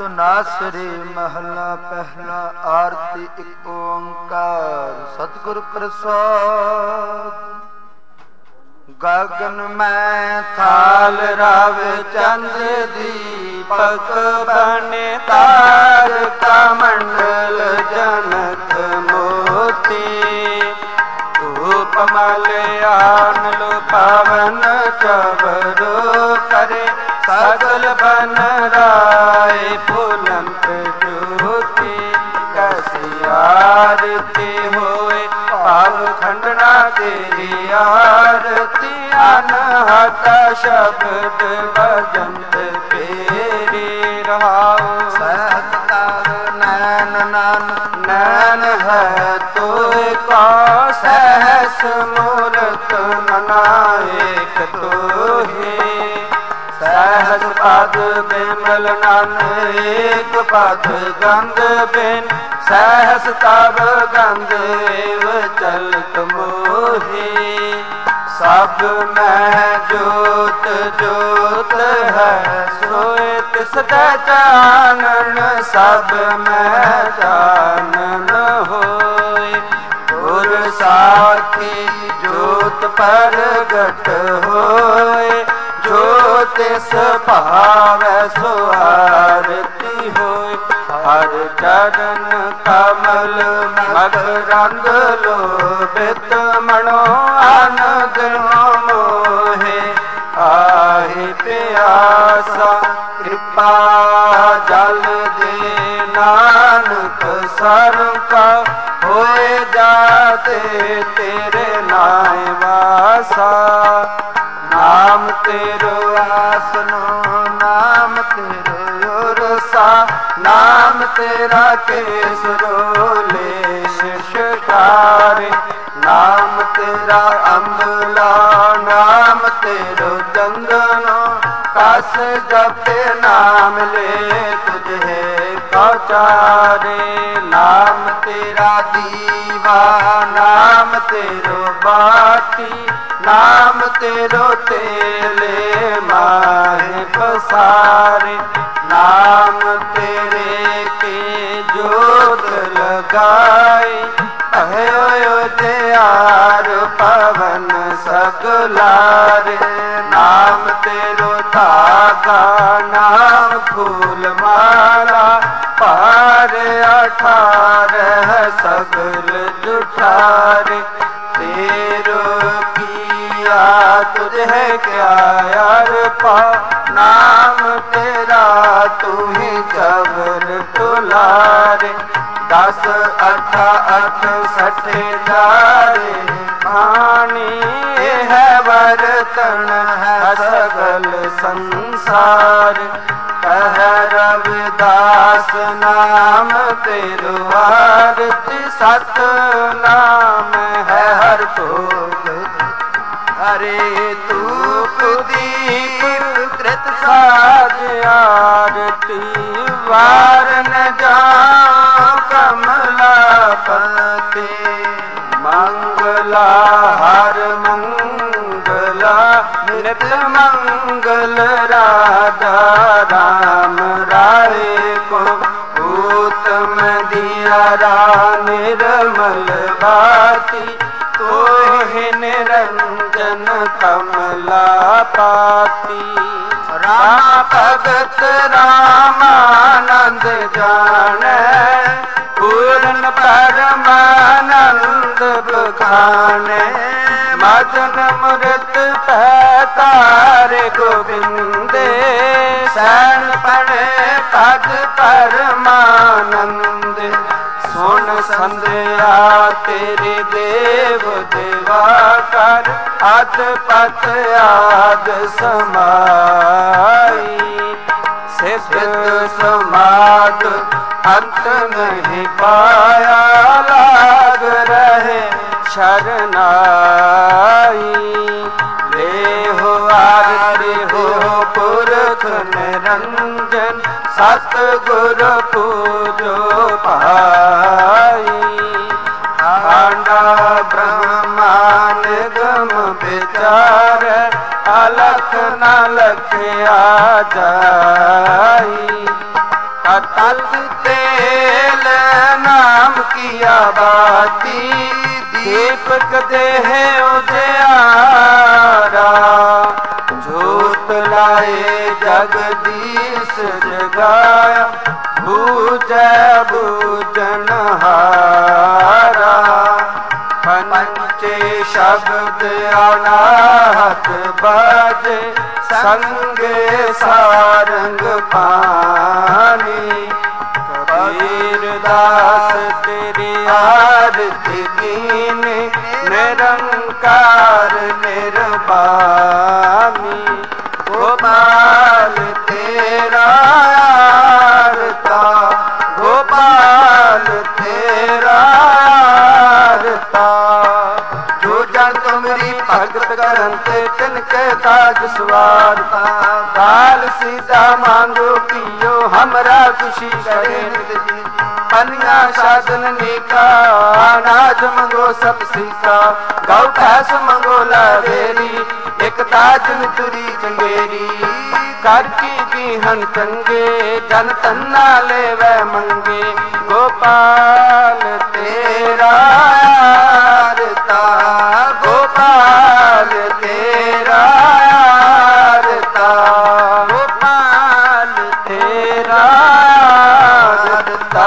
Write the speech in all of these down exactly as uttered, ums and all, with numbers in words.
ਨਾਸਰੀ ਮਹਲਾ ਪਹਿਲਾ। ਆਰਤੀ ਇੱਕ ਓੰਕਾਰ ਸਤਿਗੁਰ ਪ੍ਰਸਾਦ। ਗਗਨ ਮੈਂ ਥਾਲ ਰਵ ਚੰਦ ਦੀਪਕ ਬਨੇ ਤਾਰਕਾ ਮੰਡਲ ਜਨਕ ਮੋਤੀ। ਧੂਪ ਮਲਿਆਨ ਲੋ ਪਾਵਨ ਚਵਰੋ ਕਰੇ ਸਗਲ ਬਨ ਰਾਏ ਫੁਲੰਤ ਜੋਤੀ। ਕੈਸੀ ਆਰਤੀ ਹੋਏ ਭਾਵ ਖੰਡਨਾ ਤੇਰੀ ਆਰਤੀ। ਅਨਹਤ ਸ਼ਬਦ ਭਜੰਤ ਤੇਰੀ ਰਹਾਉ। ਸਹਿਜ ਤਰ ਨੈਨ ਨਨ ਨੈਨ ਹੈ ਤੋਏ ਕਾ। ਸਹਿਸ ਮੂਰਤ ਮਨਾਇਕ ਤੋਹੀ। ਸਹਿਜ ਪਦ ਬਿਮਲ ਨਨ ਏਕ ਪਦ ਗੰਧ ਬਿਨ। ਸਹਿਸ ਤਬ ਗੰਧ ਏਵ ਚਲਤ ਮੋਹੀ। ਸਭ ਮੈਂ ਜੋਤ ਜੋਤ ਹੈ ਸੋਏ ਤਿਸਦਾ ਚਾਨਣ। ਸਭ ਮੈਂ ਚਾਨਣ ਹੋਏ ਗੁਰ ਸਾਖੀ ਜੋਤ ਪ੍ਰਗਟ ਹੋਏ। ਜੋ ਤਿਸ ਭਾਵੈ ਸੋ ਆਰਤੀ ਹੋਏ। ਹਰ ਚਰਨ ਕਮਲ ਮਕਰੰਦ ਲੋਭਿਤ ਮਨੋ ਆਨੰਦ ਮੋਹੇ। ਆਹੇ ਪਿਆਸਾ ਕਿਰਪਾ ਜਲ ਦੇ ਨਾਨਕ ਸਰਕਾ। ਹੋਏ ਜਾਤੇ ਤੇਰੇ ਨਾਮ ਵਾਸਾ। ਨਾਮ ਤੇਰੋ ਆਸਨੋ ਨਾਮ ਤੇਰੇ ਉਰਸਾ। ਨਾਮ ਤੇਰਾ ਕੇਸਰੋ ਲੈ ਸ਼ਿਸ਼ਕਾਰੇ। ਨਾਮ ਤੇਰਾ ਅੰਬਲਾ ਨਾਮ ਤੇਰੋ ਚੰਦਨੋ। ਕਸ ਜਪੇ ਨਾਮ ਲੈ ਤੁਝੇ ਕਉਚਾਰੇ। ਨਾਮ ਤੇਰਾ ਦੀਵਾ ਨਾਮ ਤੇਰੋ ਬਾਤੀ। ਨਾਮ ਤੇਰੋ ਤੇਲੇ ਮਾਹੇ ਪਸਾਰੇ। ਨਾਮ ਤੇਰੇ ਕੇ ਜੋਤ ਲਗਾਈ। ਭਇਓ ਤਿਆਰ ਪਵਨ ਸਗਲਾਰੇ। ਨਾਮ ਤੇਰੋ ਧਾਗਾ ਨਾਮ ਫੂਲ ਮਾਲਾ। ਭਾਰ ਅਠਾਰਹ ਸਗਲ ਜੁਠਾਰੇ। ਤੇਰੋ ਕੀਆ ਤੁਝੇ ਕਿਆ ਅਰਪਾ। ਨਾਮ ਤੇਰਾ ਤੂੰ ਹੀ ਚਵਰ ਤੁਲਾਰੇ। ਦਸ ਅਠ ਅਠ ਸਠੇ ਜਾਰੇ ਖਾਣੀ। ਇਹ ਵਰਤਨ ਹੈ ਸਗਲ ਸੰਸਾਰ। ਕਹਿ ਰਵਿਦਾਸ ਨਾਮ ਤੇਰੋ ਆਰਤੀ। ਸਤ ਨਾਮ ਹੈ ਹਰ ਭੋਗ। ਹਰੇ ਧੂਪ ਦੀਪ ਕ੍ਰਿਤ ਸਾਜ ਆਰਤੀ। ਵਾਰ ਨ ਜਾਉ ਕਮਲਾ ਪਤੇ। ਮੰਗਲਾ ਹਰ ਮੰਗਲਾ ਨਿਤ ਮੰਗਲ ਰਾਧਾ ਰਾਮ ਰਾਏ ਕੋ। ਊਤਮ ਦਿਆਰਾ ਨਿਰਮਲ ਬਾਤੀ। ਤੋਹਿ ਨਿਰੰਜਨ ਕਮਲਾ ਪਾਤੀ। ਰਾਮ ਭਗਤ ਰਾਮਾਨੰਦ ਜਾਣੈ। ਪੂਰਨ ਪਰਮਾਨੰਦ ਬਖਾਣੈ। ਮਦਨ ਮੁਰਤ ਪੈ ਤਾਰੇ ਗੋਬਿੰਦੇ। ਸੈਣ ਪੜੇ ਪਦ ਪਰਮਾਨੰਦ। ਸੁਣ ਸੰਧਿਆ ਤੇਰੇ ਦੇਵ ਦੇਵਾ ਕਰ। ਅਤ ਪਤ ਆਦ ਸਮਾਈ। ਸਿੱਧ ਸਮਾਦ ਅੰਤ ਨਹੀਂ ਪਾਇਆ। ਲਾਗ ਰਹੇ ਸ਼ਰਨਾਈ। ਲੇਹੋ ਆਰਤੀ ਹੋ ਪੁਰਖ ਨਿਰੰਜਨ। ਸਤ ਗੁਰ ਪੂਜੋ ਭਾਈ। ਆਂਡਾ ਬ੍ਰਹਮਾ ਨਿਗਮ ਵਿਚਾਰ। ਅਲਖ ਨ ਲਖਿਆ ਜਾਈ। तल तेल नाम किया बाती दीपक देह उजियारा जोत लाए जगदीश जगाया बूझै बूझनहारा पंचे शब्द अनाहत बाजे संगे सारंग पानी कबीर दास तेरी आरती कीने निरंकार निर्वाणी गोपाल तेरा आरता गोपाल तेरा आरता जो जन तुमरी भगत करते तिनके काज सवारता काल सीधा मांगो पियो हमरा खुशी करे पनिया साधन नेका अनाज मंगो सब सीता गौ भैंस मंगो लावेरी एक ताज तुरी चंगेरी कर की बीहन चंगे जन तन्ना ले वै मंगे गोपाल तेरा आरता गोपाल तेरा आरता गोपाल तेरा आरता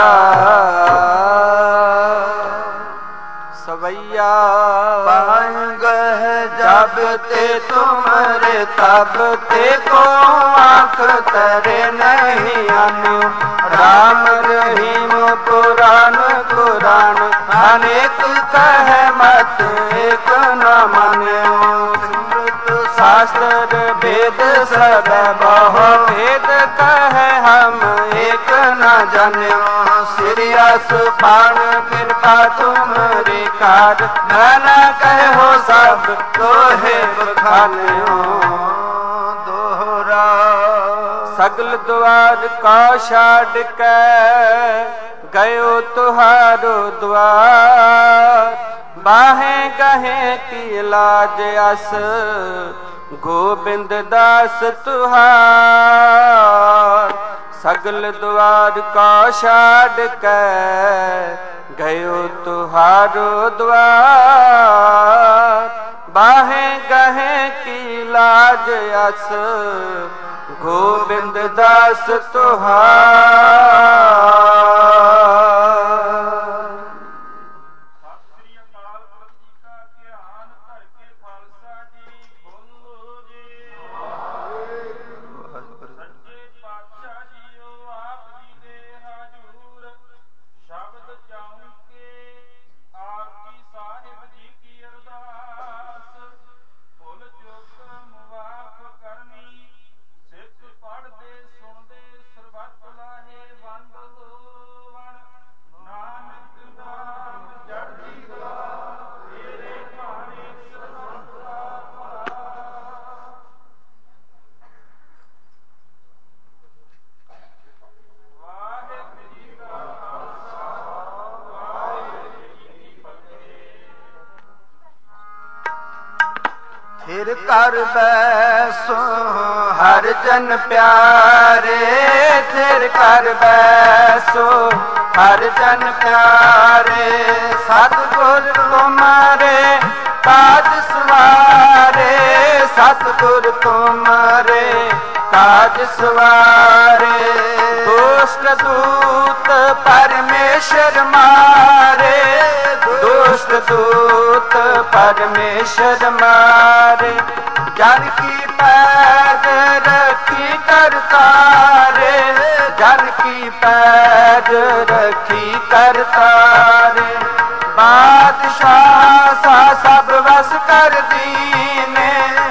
सवैया पाएंग जब ते तुमरे तब ते को आँख तरे नहीं आनो राम रहीम पुराण कुरान अनेक कह मत एक न मान्यो शास्त्र वेद सब बहु भेद कह हम एक न जान्यो सिरियस पान कृपा तुमरे कार न कहो सब तोहे बखान्यो दोहरा सगल द्वार का छाड़ के गयो तुहारो द्वार बाहें गहे की लाज अस गोबिंद दास तुहार सगल द्वार का छाड़ के गयो तुहारो द्वार बाहें गहे की लाज अस गोबिंद दास तुहार फिर कर बैसो हर जन प्यारे फिर कर बैसो हर जन प्यारे सतगुर तुम्हारे काज सवारे सतगुर तुम्हारे काज सवारे दुष्ट दूत परमेश्वर मारे दुष्ट दूत परमेश्वर मारे जन की पैद रखी करतारे जन की पैद रखी करतारे बादशाह सा सब वस कर दीने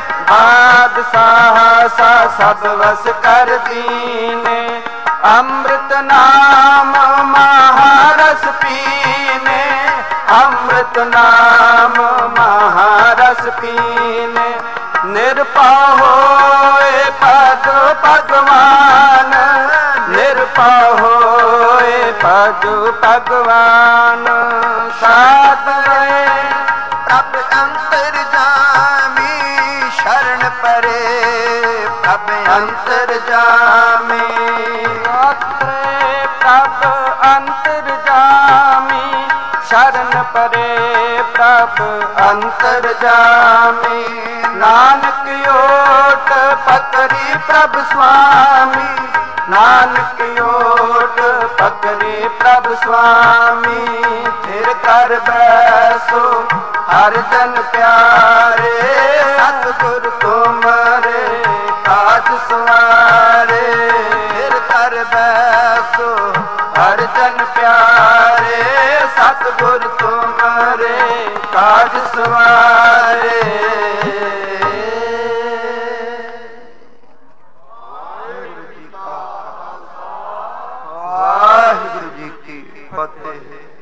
बादशाह सा सब वस कर दीने अमृत नाम महारस पीने अमृत नाम महारस पीने निरपा होए पद भगवान निरपा होए पद भगवान साध प्रभ अंतर जामी शरण परे प्रभ अंतर जामी प्रभ अंतर्जामी, शरण परे प्रभ अंतर्जामी। नानक ओट पकड़ी प्रभ स्वामी, नानक ओट पकड़ी प्रभ स्वामी। फिर कर बैसो हर जन प्यारे, सतगुर तुमरे काज सवारे। फिर कर बैसो हर जन प्यारे, सतगुर तुमरे काज सवारे। वाहिगुरु जी की फतेह।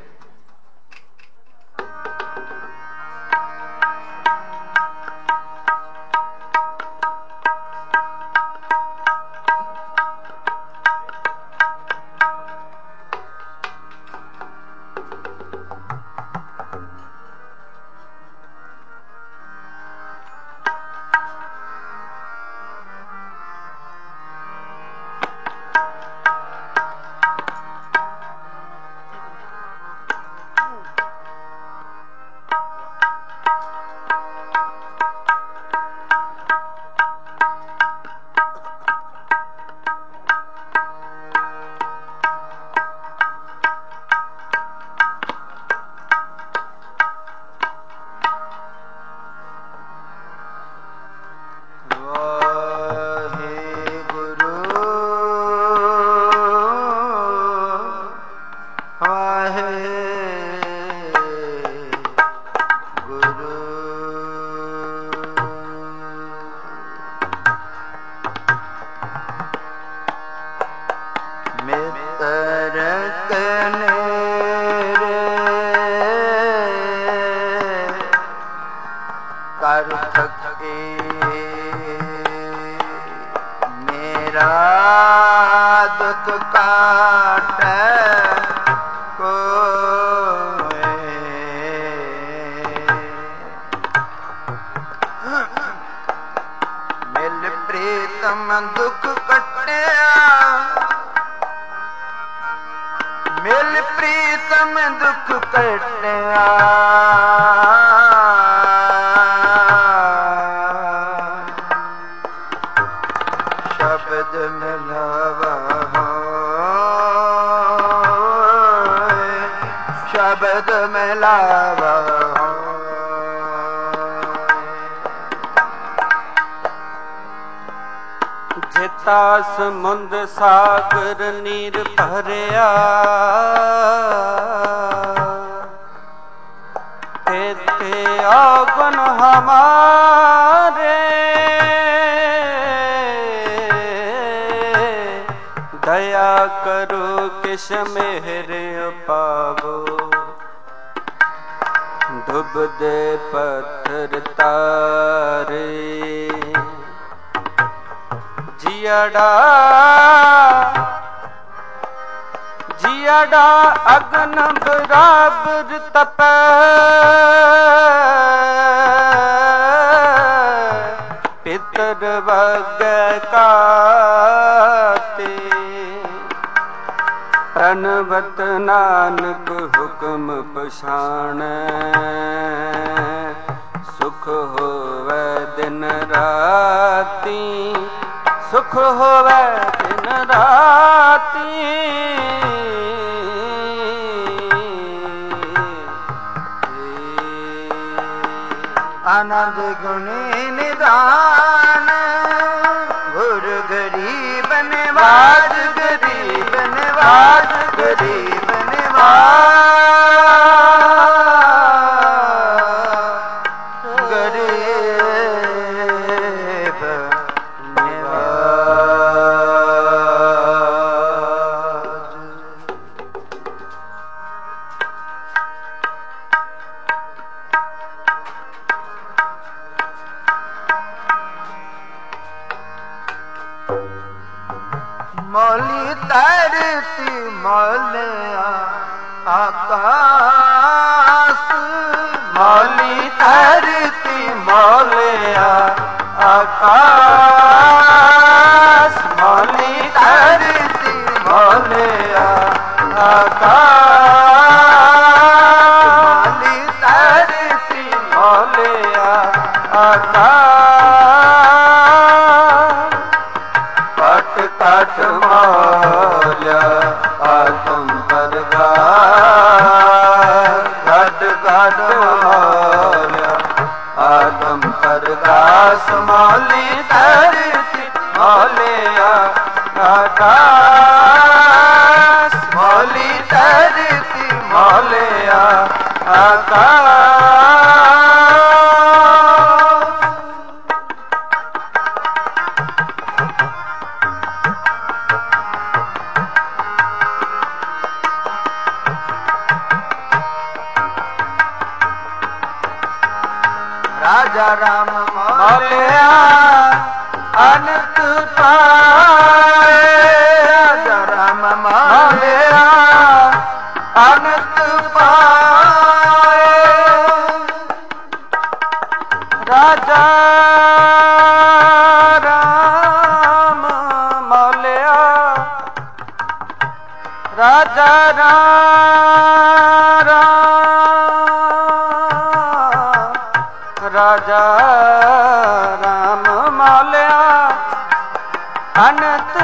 समुंद सागर नीर भरिया, तेते आगन हमारे। दया करो किश मेरे पावो, डूब दे पत्थर तारे। जियाड़ा जियाड़ा अग्न बराबर तपै, पितर वगै काते। प्रणवत नानक हुक्म पछाणै, सुख होवै दिन राती, सुख होवै दिन राती। आनंद गुणी निदान, गुर गरीब निवाज, गरीब निवाज, गरीब निवाज, गरीब मौली धरती मौलिया आकाश, मौली धरती मौलिया आकाश, मौली धरती मौलिया ਆਕਾਸ਼ ਘਟ ਘਟ ਮੌਲਿਆ ਆਤਮ ਪ੍ਰਗਾਸ ਘਟ ਘਟ ਮੌਲਿਆ ਆਤਮ ਪ੍ਰਗਾਸ ਮੌਲੀ ਧਰਤੀ ਮੌਲਿਆ ਆਕਾਸ਼ ਮੌਲੀ ਧਰਤੀ ਮੌਲਿਆ ਆਕਾਸ਼ ਰਾਜਾ ਰਾਮ ਮੌਲਿਆ ਅਨੰਤ ਪਾਏ ਰਾਜਾ ਰਾਮ ਮੌਲਿਆ ਅਨੰਤ ਪਾਏ ਰਾਜਾ ਰਾਮ ਮੌਲਿਆ ਰਾਜਾ ਰਾਜਾ ਰਾਮ ਮੌਲਿਆ ਅਨੰਤ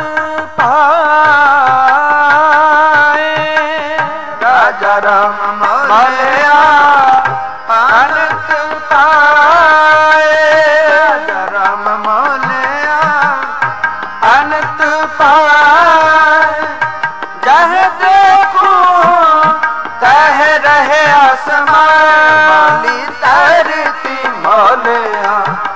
ਪਾਏ ਰਾਜਾ ਰਾਮ ਮੌਲਿਆ ਅਨੰਤ ਪਾਏ ਰਾਜਾ ਰਾਮ ਮੌਲਿਆ ਅਨੰਤ ਪਾਏ ਜਹ ਦੇਖੋ ਤਹ ਰਹੇ ਅਸਮਾਨ ਧਰਤੀ ਮੌਲਿਆ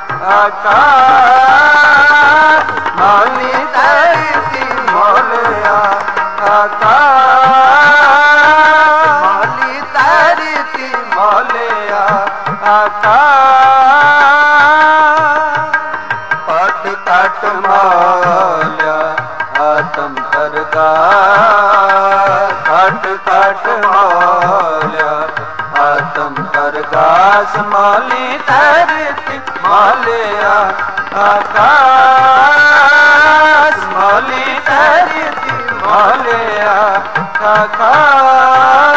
ਆਕਾਸ਼ ਮੌਲੀ ਧਰਤੀ ਮੌਲਿਆ ਆਕਾਸ਼ ਮੌਲੀ ਧਰਤੀ ਮੌਲਿਆ ਆਕਾਸ਼ ਘਟ ਘਟ ਮੌਲਿਆ ਆਤਮ ਪ੍ਰਗਾਸ ਘਟ ਘਟ ਮੌਲਿਆ ਆਤਮ ਪ੍ਰਗਾਸ ਮੌਲੀ ਧਰਤੀ ਮੌਲਿਆ ਆਕਾਸ਼ ਮੌਲੀ ਧਰਤੀ ਮੌਲਿਆ ਆਕਾਸ਼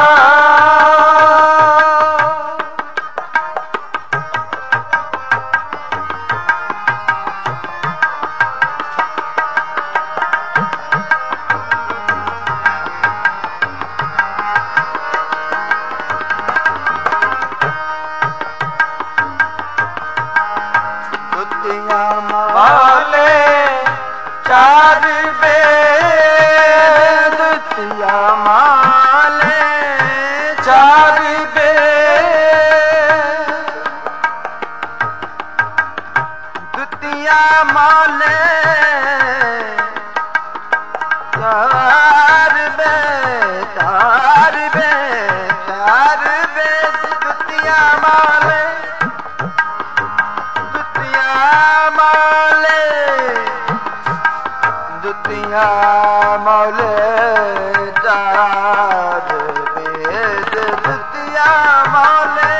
ਮਾਲੇ ਚਾਰ ਬੇਦ ਦੁਤੀਆ ਮਾਲੇ ਚਾਰ ਬੇਦ ਦੁਤੀਆ ਮਾਲੇ ਚਾਰ ਬੇਦ ਚਾਰ ਬੇਦ ਚਾਰ ਬੇਦ ਦੁਤੀਆ ਮਾਲੇ ਦੁਤੀਆ ਮੌਲੇ ਚਾਰ ਬੇਦ ਦੁਤੀਆ ਮੌਲੇ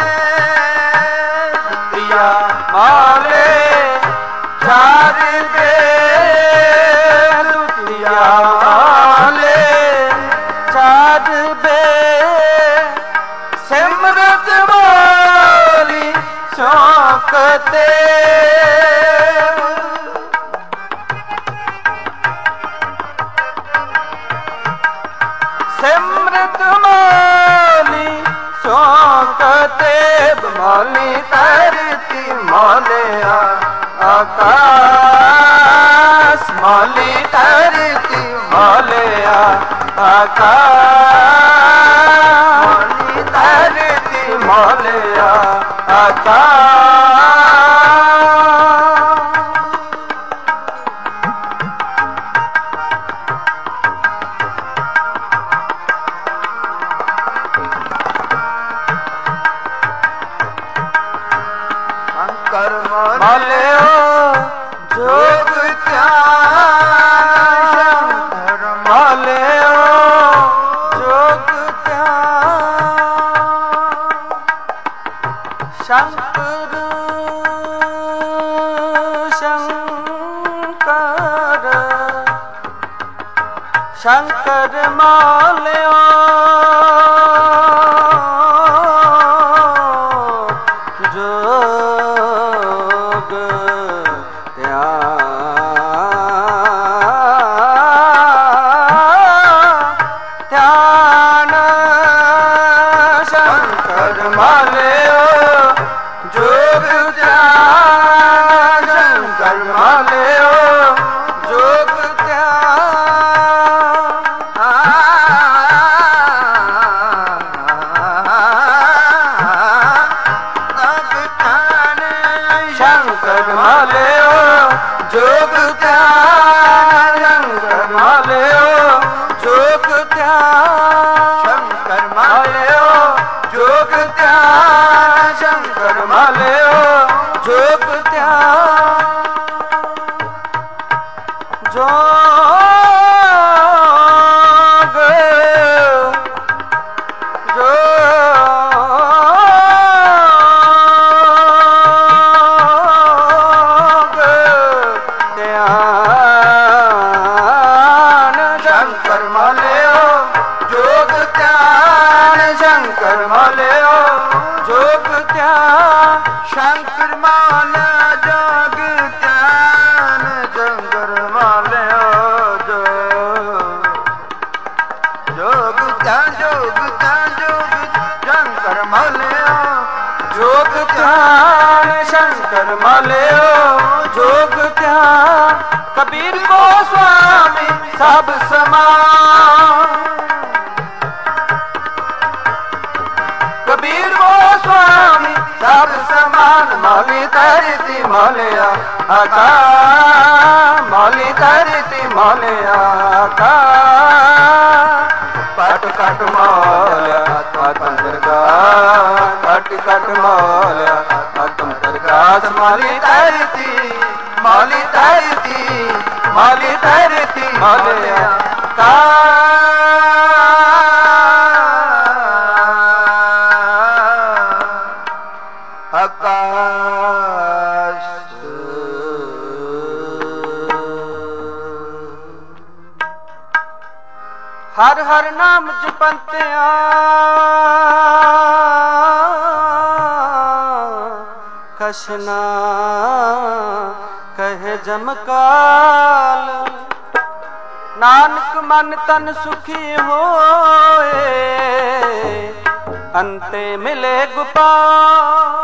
ਦੁਤੀਆ ਮੌਲੇ ਚਾਰ ਬੇਦ ਦੁਤੀਆ ਮੌਲੇ ਚਾਰ ਬੇਦ ਸਿਮਰਤ ਮੌਲੀ ਸ਼ੌਕ ਤੇ ਸਿਮਰਤ ਮੌਲੀ ਸ਼ੌਕ ਤੇ ਮੌਲੀ ਧਰਤੀ ਮੌਲਿਆ ਆਕਾਸ਼ ਮੌਲੀ ਧਰਤੀ ਮੌਲਿਆ ਆਕਾਸ਼ ਮੌਲੀ ਧਰਤੀ ਮੌਲਿਆ ਆਕਾਸ਼ ਮੌਲਿਓ ਜੋਗ ਧਿਆਨ ਮੌਲਿਓ ਜੋਗ ਧਿਆਨ ਸ਼ੰਕਰ ਸ਼ੰਕਰ ਸ਼ੰਕਰ ਮੌਲਿਓ ਜੋ ਧਿਆਨ ਸ਼ੰਕਰ ਮਾਲਿਓ ਜੋਗ ਧਿਆਨ ਸ਼ੰਕਰ ਮਾਲਿਓ ਜੋਗ ਸ਼ੰਕਰ ਮਾਲਿਓ ਜੋਗ ਧਿਆਨ ਸ਼ੰਕਰ ਮਾਲਿਓ ਜੋਗ ਧਿਆਨ ਸ਼ੰਕਰ ਮਾਲਿਓ ਜੋਗ ਧਿਆਨ ਸ਼ੰਕਰ ਮਾਲਿਓ ਜੋਗ ਧਿਆਨ ਜੋਗ ਸ਼ੰਕਰ ਮਾਲਿਓ ਜੋਗ ਧਿਆਨ ਸ਼ੰਕਰ ਮਾਲਾ ਜੋਗ ਧਿਆਨ ਸ਼ੰਕਰ ਮਾਲਿਓ ਜੋਗ ਧਿਆਨ ਜੋਗ ਧਿਆਨ ਜੋਗ ਸ਼ੰਕਰ ਮਾਲਿਓ ਜੋਗ ਧਿਆਨ ਸ਼ੰਕਰ ਮਾਲਿਓ ਜੋਗ ਧਿਆਨ ਕਬੀਰ ਗੋਸਵਾਮੀ ਸਭ ਸਮਾਨ ਕਬੀਰ ਗੋਸਵਾਮੀ ਸਭ ਸਮਾਨ ਮੌਲੀ ਧਰਤੀ ਮੌਲਿਆ ਆਕਾਸ਼ ਮੌਲੀ ਧਰਤੀ ਮੌਲਿਆ ਆਕਾਸ਼ ਪਟ ਕਟ ਮੌਲਿਆ ਆਤਮ ਪ੍ਰਕਾਸ਼ ਪਟ ਕਟ ਮੌਲਿਆ ਆਤਮ ਪ੍ਰਕਾਸ਼ ਮੌਲੀ ਧਰਤੀ ਮੌਲੀ ਧਰਤੀ ਮੌਲੀ ਧਰਤੀ ਮੌਲਿਆ ਆਕਾਸ਼ ਹਰ ਹਰ ਨਾਮ ਜਪੰਤਿਆ ਕਸ਼ਨਾ ਕਹੇ ਜਮਕਾਲ ਨਾਨਕ ਮਨ ਤਨ ਸੁਖੀ ਹੋਏ ਅੰਤੇ ਮਿਲੇ ਗੁਪਾਲ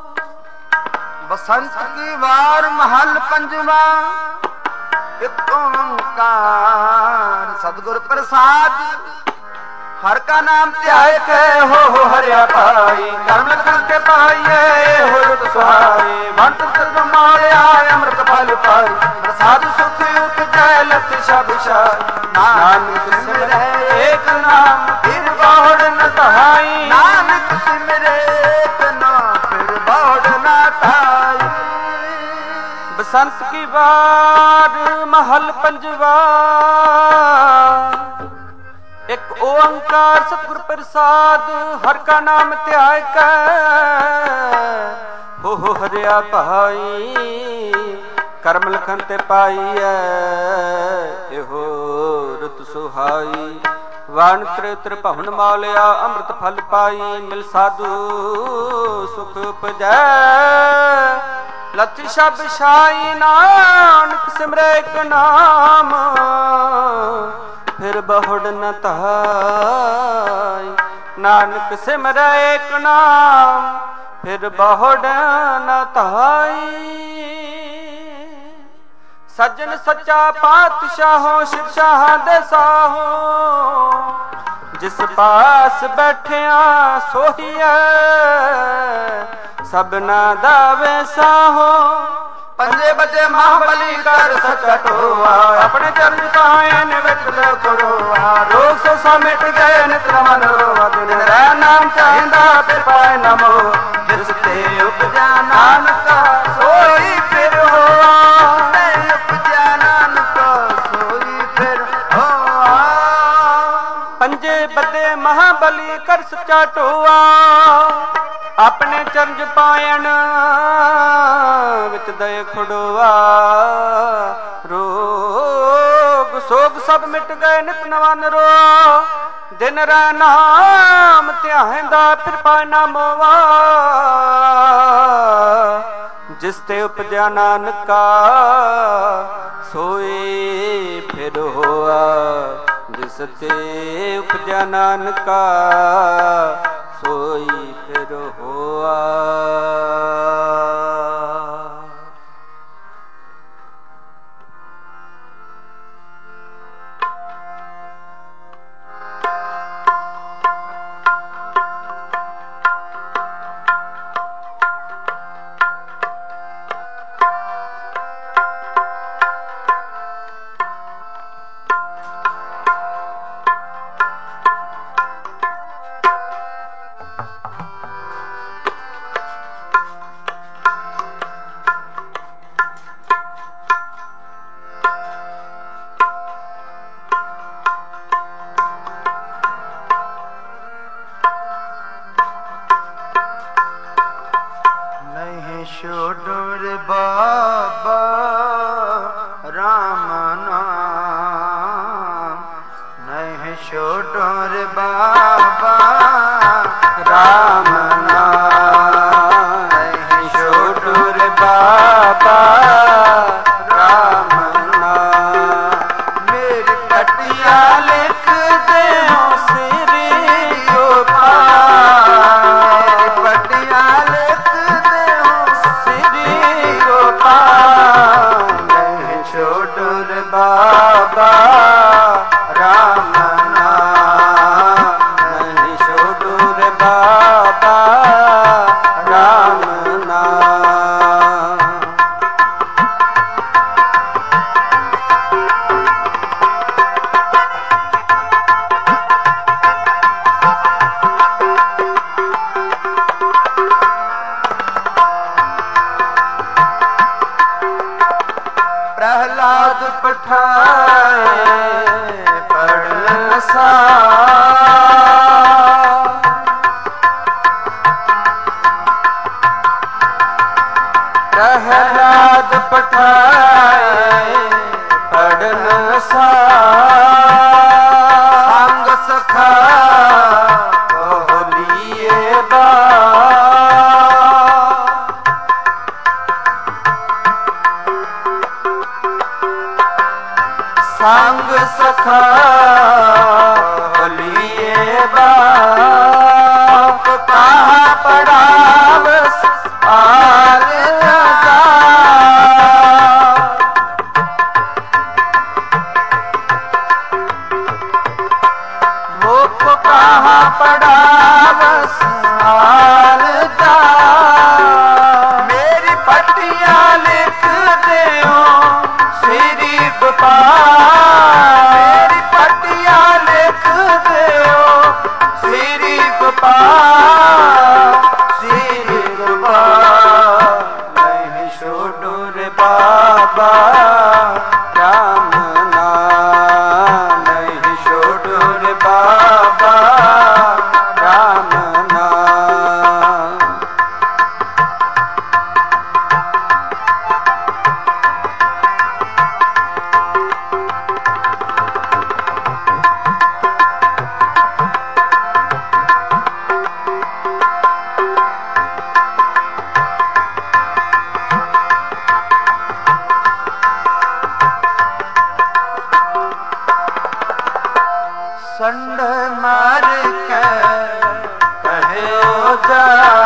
ਬਸੰਤ ਕੀ ਵਾਰ ਮਹਲ ਪੰਜਵਾ ਇੱਕ ਓੰਕਾਰ ਸਤਿਗੁਰ ਪ੍ਰਸਾਦ ਹਰ ਕਾ ਨਾਮ ਧਿਆਏ ਕੇ ਹੋ ਹੋ ਹਰਿਆ ਪਾਈ ਕਰਮ ਲਖਨ ਕੇ ਪਾਈਏ ਹੋ ਰਤ ਸੁਹਾਈ ਵੰਤ ਤਿਲ ਮਾਲਿਆ ਅੰਮ੍ਰਿਤ ਫਲ ਪਾਈ ਪ੍ਰਸਾਦ ਸੁਖ ਉਪਜੈ ਲਤ ਸ਼ਬਸ਼ਾਈ ਨਾਨਕ ਸਿਮਰੈ ਏਕ ਨਾਮ ਫਿਰ ਬਾਹੜ ਨ ਧਾਈ ਨਾਨਕ ਸਿਮਰੈ ਏਕ ਨਾਮ ਫਿਰ ਬਾਹੜ ਨ ਧਾਈ ਬਸੰਤ ਕੀ ਵਾਰ ਮਹਲ ਪੰਜਵਾ ਇੱਕ ਓੰਕਾਰ ਸਤਿਗੁਰ ਪ੍ਰਸਾਦ ਹਰ ਕਾ ਨਾਮ ਧਿਆਇ ਕੈ ਹੋ ਹੋ ਹਰਿਆ ਭਾਈ ਕਰਮ ਲਖਨ ਤੇ ਪਾਈਐ ਇਹੋ ਰਤ ਸੁਹਾਈ ਵਾਣ ਤ੍ਰਿਤ੍ਰ ਭਵਨ ਮਾਲਿਆ ਅੰਮ੍ਰਿਤ ਫਲ ਪਾਈ ਮਿਲ ਸਾਧੂ ਸੁਖ ਉਪਜੈ ਲਤ ਸ਼ਬ ਸ਼ਾਈ ਨਾਨਕ ਸਿਮਰੈ ਇੱਕ ਨਾਮ ਫਿਰ ਬਹੁੜ ਨ ਧਾਈ ਨਾਨਕ ਸਿਮਰੈ ਇੱਕ ਨਾਮ ਫਿਰ ਬਹੁੜ ਨ ਧਾਈ ਸੱਜਣ ਸੱਚਾ ਪਾਤਸ਼ਾਹੋ ਸ਼ਿਵ ਸ਼ਾਹਾਂ ਦੇ ਸਾਹੋ ਜਿਸ ਪਾਸ ਬੈਠਿਆ ਸੋਹੀਐ ਸਭਨਾ ਦਾ ਵੈਸਾਹੋ ਪੰਜੇ ਬੱਜੇ ਮਹਾਬਲੀ ਕਰ ਸੱਚਾ ਟੋਆ ਆਪਣੇ ਚਰਨ ਕਾਇਨ ਵਿੱਚ ਕਰੋਆ ਰੋਗ ਸੋ ਸਮਿਟ ਗਏ ਨਿਤ ਮਨ ਰੋਆ ਦਿਨ ਰਹਿ ਨਾਮ ਚਾਹੀਦਾ ਫਿਰ ਪਾਏ ਨਮੋ ਜਿਸ ਤੇ ਉਪਜਾ ਨਾਨਕ ਸੋਈ ਫਿਰ ਹੋਆ ਤੇ ਉਪਜਾ ਨਾਨਕ ਸੋਈ ਫਿਰ ਹੋਆ ਪੰਜੇ ਬੱਜੇ ਮਹਾਬਲੀ ਕਰ ਸੱਚਾ ਟੋਆ ਆਪਣੇ ਚਰਜ ਪਾਇਣ ਵਿੱਚ ਦਇ ਖੜੋਆ ਰੋਗ ਸੋਗ ਸਭ ਮਿਟ ਗਏ ਨਿਤ ਨਵਾਂ ਨਰੋ ਦਿਨ ਰਹਿ ਨਾਮ ਧਿਆਇਂਦਾ ਫਿਰ ਪਾਇ ਨਾ ਮੋਵਾ ਜਿਸ ਤੇ ਉਪਜਿਆ ਨਾਨਕਾ ਸੋਏ ਫਿਰ ਹੋਆ ਜਿਸ ते उपजा नानका सोई फिर होआ। छोड़ो रे बाबा राम नाम, नहीं छोड़ो रे बाबा राम नाम, नहीं छोड़ो रे बाबा राम नाम। मेरी पटिया लिख दे श्री गोपाल, मेरी पटिया लिख दे श्री गोपाल, नहीं छोड़ो रे बाबा राम नाम, नहीं छोड़ो रे बाबा राम नाम। प्रहलाद पठाए पढ़न सा, प्रहलाद पठाए पढ़न सा, संग सखा बोलिए बा, संग सखा बोलिए बाप, कहा पड़ा बस आल लगा, मुख कहा पड़ा बस आल जा। मेरी पटिया लिख दे श्री गोपाल, मेरी पटिया लिख दे श्री गोपाल, श्री गोपाल, नहीं छोड़ो रे बाबा राम नाम, नहीं छोड़ो रे बाबा राम नाम। संड मार के कहे जा,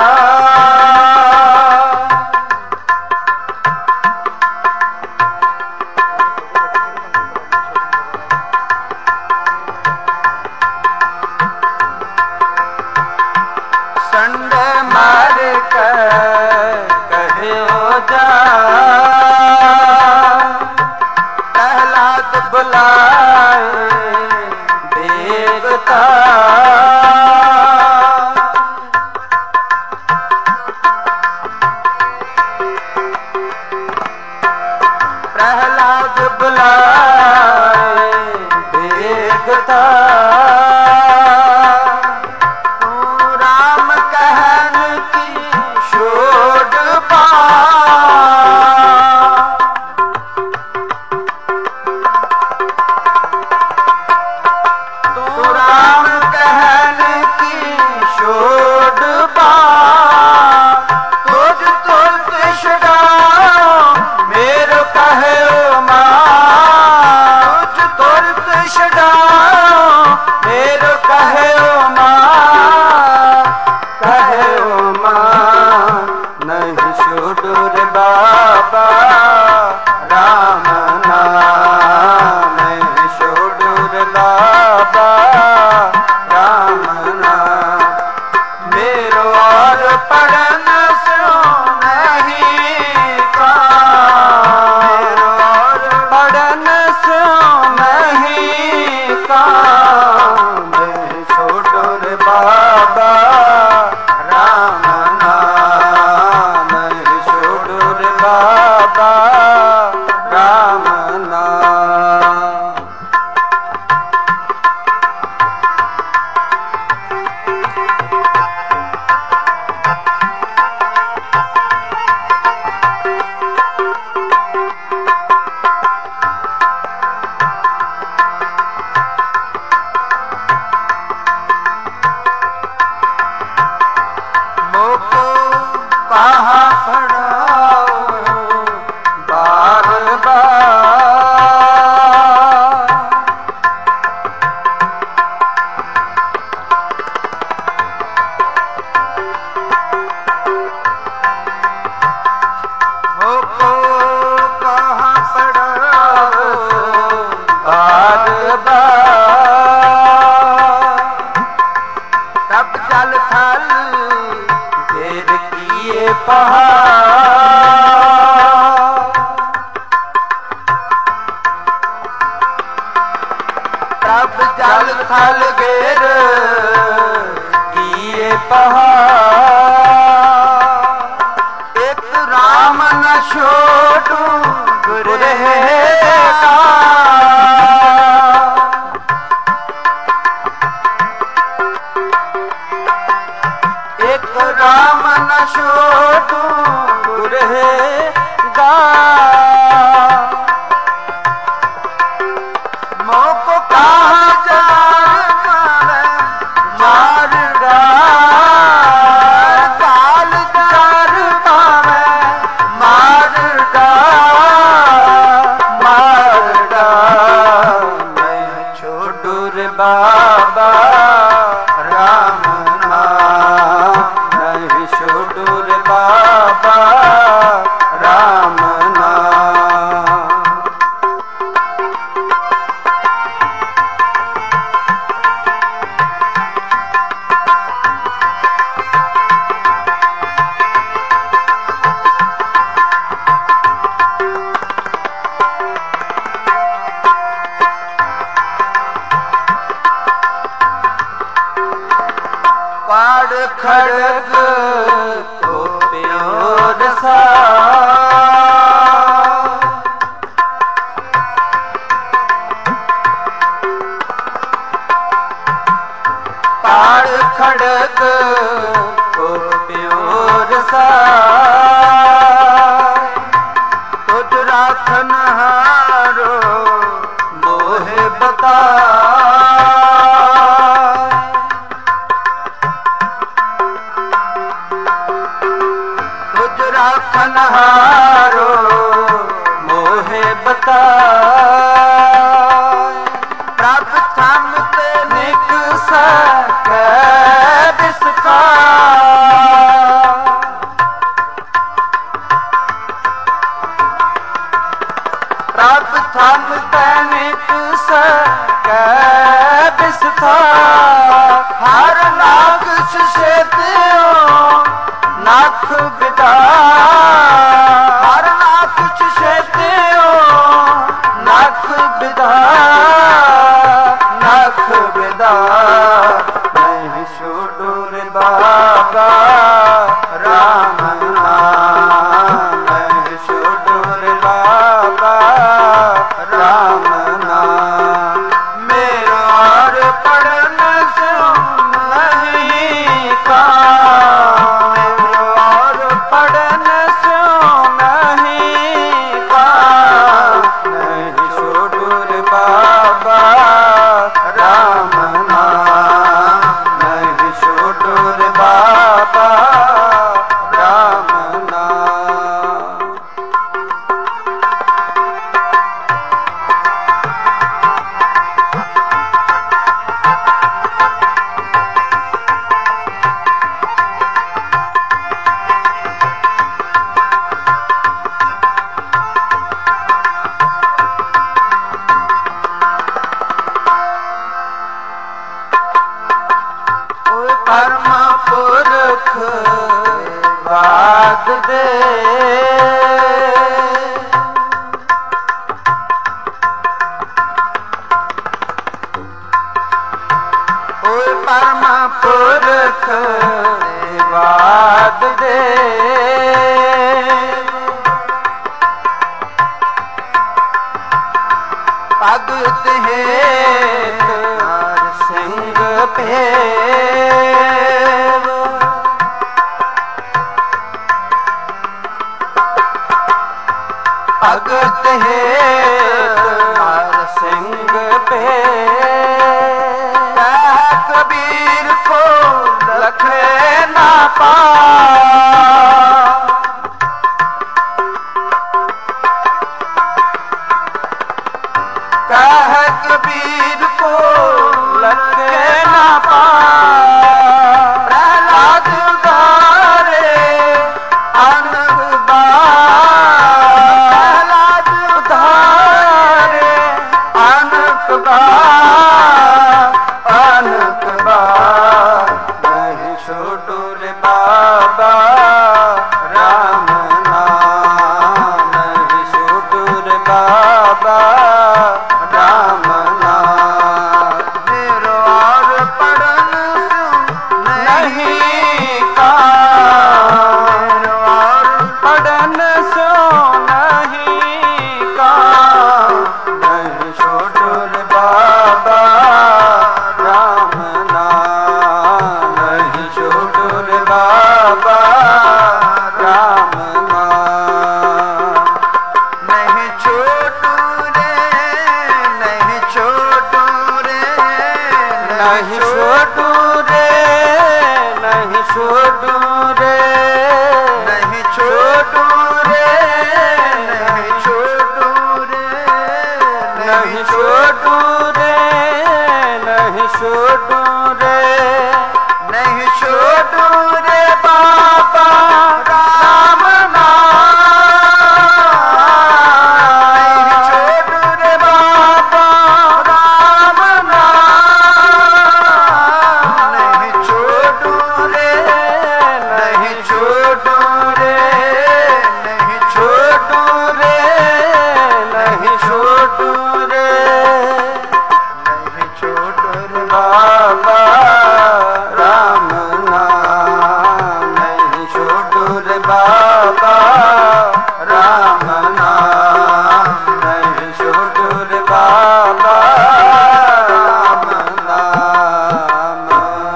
संड मार के कहे जा, प्रहलाद बुलाए देवता, प्रहलाद बुलाए देवता, तू राम कहन की छोड़ पा, राम कहन की छोड़ बा, तुझ तुलत छड़ाओ मेरो कहे मां, तुझ तुलत छड़ाओ पहाड़ प्रभ जल थल घेर किए पहाड़ एक राम न छोड़ू गुर का एक राम न छोड़ू गुर गा मोक कहा जार मार डार काल जार पावे मार डार मार डार मैं छोड़ू रे बाबा राम नाम नहीं छोड़ू रे बाबा राम नाम पाड़ खड़ग तो प्योर सा पाड़ खड़ग तो प्योर सा तुझ राखन हारो मोहे बता राखन हारो मोहे बता प्रभ थम ते निक सकै बिसका प्रभ थम ते निक सकै बिसका हर नाग से दियो नाथ बिदा हर नाथ से दियो नाथ बिदा नाथ बिदा नहीं छोड़ू रे बाबा राम नाम नहीं छोड़ू रे बाबा राम नाम मेरा और पढ़न से नहीं का पढ़न सो नहीं का नहीं छोड़ू रे बाबा राम नाम नहीं छोड़ू रे बाबा राम नाम परम पुरख बात दे ओए परम पुरख बात दे भगत है सिंह पे भगत है हर सिंह पे कबीर को लखे ना पा कह कबीर को लखे ना पा प्रहलाद उधारे अनक बार नहीं छोड़ू रे, नहीं छोड़ू रे, नहीं छोड़ू रे, नहीं छोड़ू रे, नहीं छोड़ू रे, नहीं छोड़ू रे, नहीं छोड़ू रे बाबा राम नाम, नहीं छोड़ू रे बाबा राम नाम, नहीं छोड़ू रे, नहीं छोड़ू रे, नहीं छोड़ू रे, नहीं छोड़ू रे, नहीं छोड़ू रे बाबा राम नाम, नहीं छोड़ू रे बाबा राम नाम, नहीं छोड़ू रे बाबा राम नाम।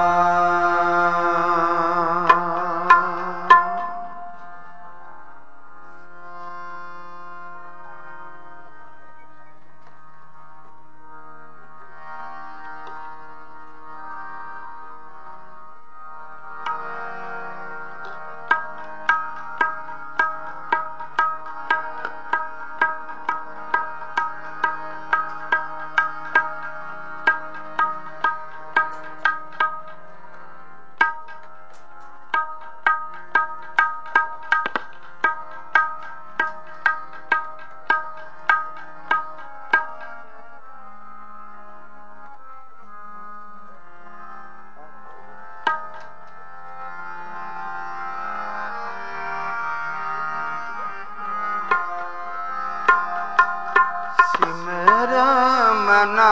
सिमर मना,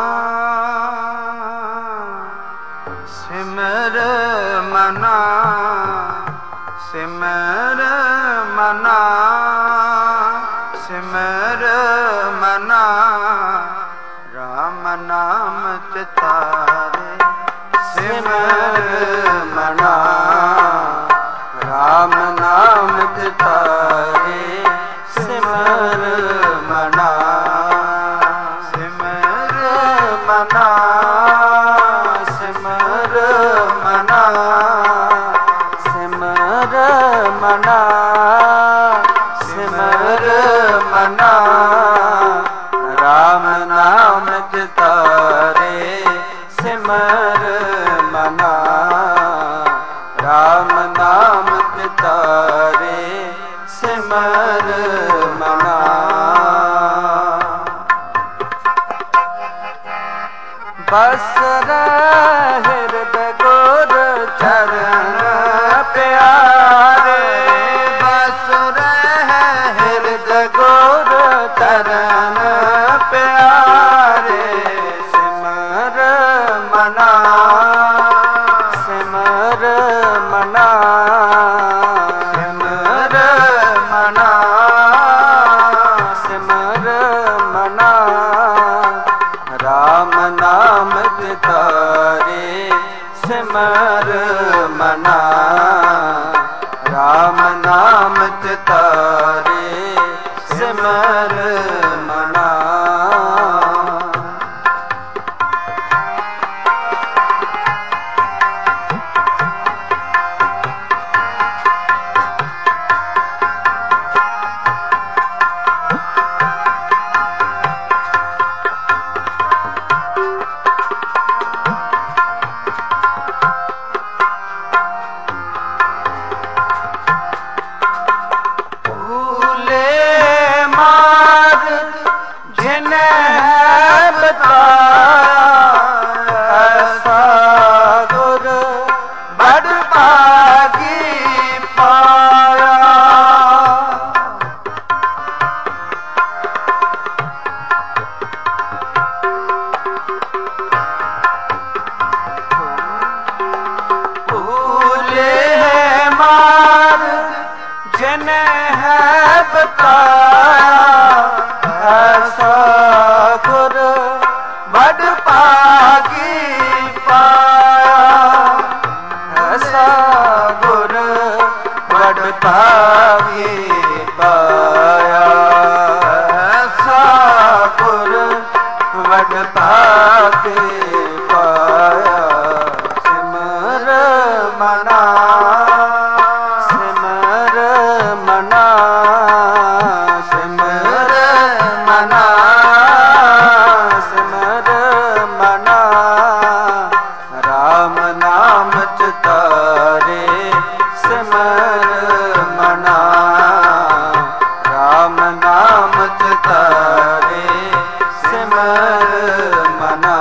सिमर मना, सिमर मना, सिमर मना, राम नाम चितारे, सिमर मना, राम नाम चितारे, सिमर मना, सिमर मना, सिमर मना, सिमर मना, सिमर मना, राम नाम चितारे, सिमर मना, राम नाम चितारे, सिमर मना। बस हृदय गोर चरण प्यारे, बस रहे हृदय गोर चरण प्यारे, सिमर मना, सिमर मना, सिमर मना, सिमर मना, राम नाम चितारे, सिमर मना, राम नाम चितारे, सिमर मना। चितारे सिमर मना राम नाम चितारे सिमर मना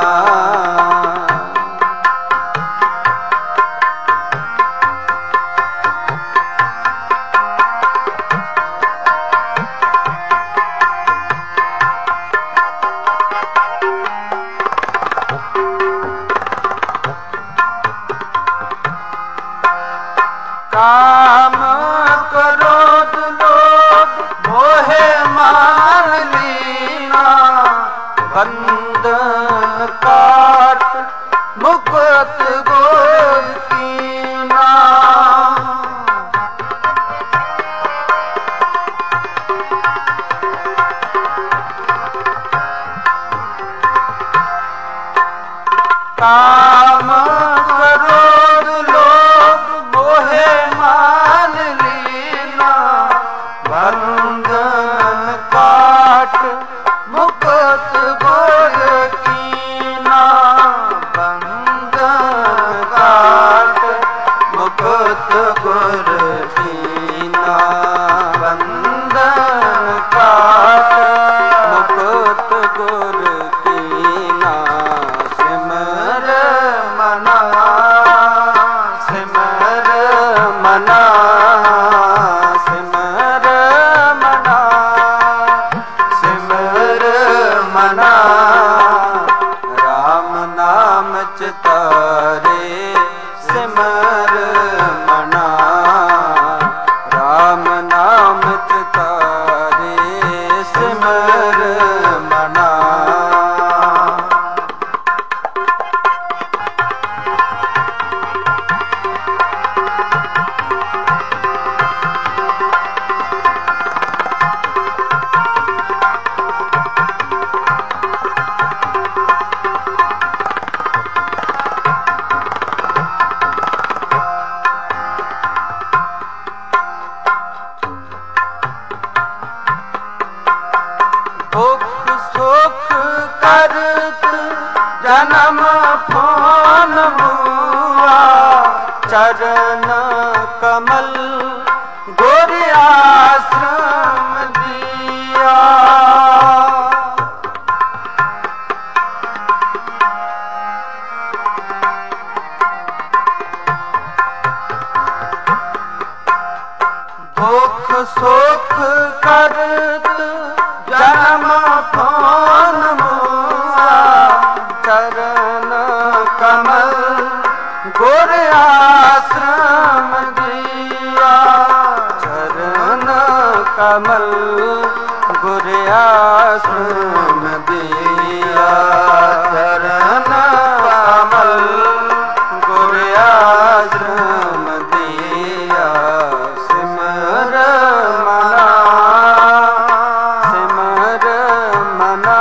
काम क्रोध लोभ मोहे मान लीना बंधन काट मुकुत गोद कीना काम क्रोध लोभ मोहे मान लीना बंधन काट मुकुत गोद कीना बंधन काट मुकुत गोद कीना बंधन काट मुकुत गोद कीना सिमर मना सिमर मना सिमर मना सिमर मना राम नाम चितारे सिमर मना राम नाम चितारे सिमर मना दुख सुख करत जन्म फोन मुआ चरण कमल गुर आश्रम दिया दुख सुख करत जन्म फोन मुआ चरण कमल गुर आश्रम दिया चरण कमल गुर आश्रम दिया चरण कमल गुर आश्रम दिया सिमर मना सिमर मना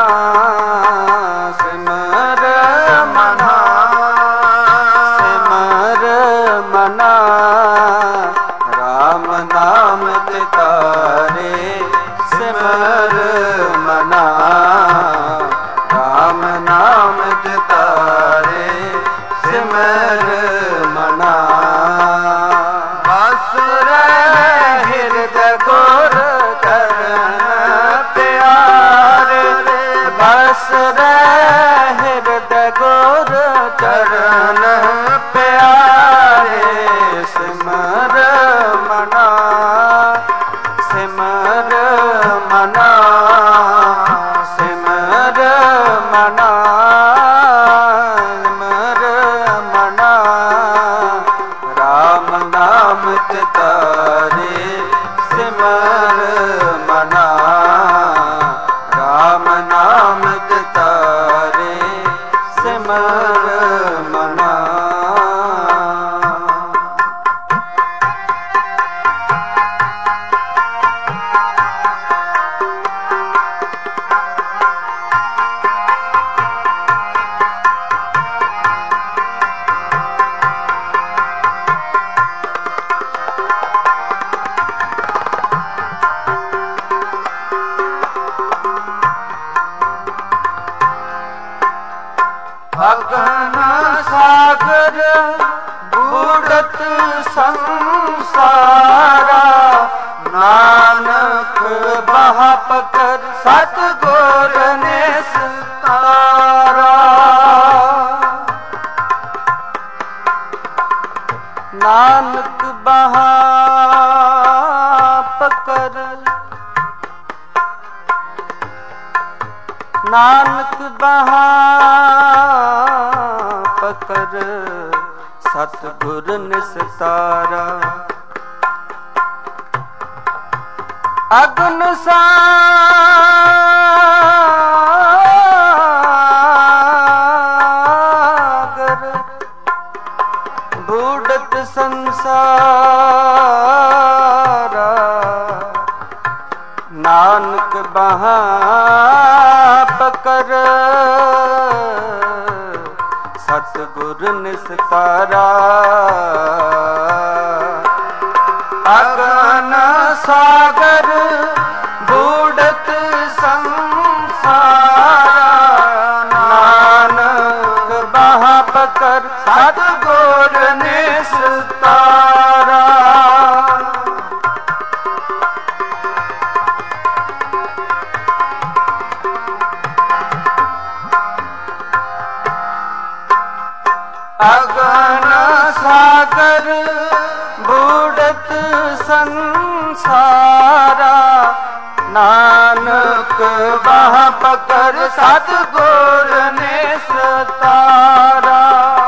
सिमर मना सिमर मना राम नाम चितारे सिमर मना राम नाम चितारे सिमर मना बस रहे हृदय गोर चरण प्यारे बस रहे हृदय गोर चरण प्यारे सिमर मना सिमर मना सिमर मना सिमर मना राम नाम चितारे सिमर मना राम नाम चितारे सिमर मना अगन सागर ਸੰਸਾਰਾ, ਨਾਨਕ ਬਾਹ ਪਕੜ ਸਤਿਗੁਰ ਨਿਸਤਾਰਾ। ਨਾਨਕ ਬਾਹ ਪਕੜ, ਨਾਨਕ ਬਾਹ ਪਕੜ ਸਤਿਗੁਰ ਨਿਸਤਾਰਾ। ਅਗਨ ਸਾਗਰ ਬੂਢਤ ਸੰਸਾਰਾ, ਨਾਨਕ ਬਾਹ ਪਕੜ ਸਤਿਗੁਰ ਨਿਸਤਾਰਾ। ਅਗਨ ਸਾਗਰ ਬੂਢਤ ਸੰਸਾਰਾ, ਨਾਨਕ ਬਾਹ ਪਕੜ ਸਤਿਗੁਰ ਨਿਸਤਾਰਾ। ਅਗਨ ਸਾਗਰ ਬੂਢਤ ਸੰਸਾਰਾ, ਨਾਨਕ ਬਾਹ ਪਕੜ ਸਤਿਗੁਰ ਨਿਸਤਾਰਾ।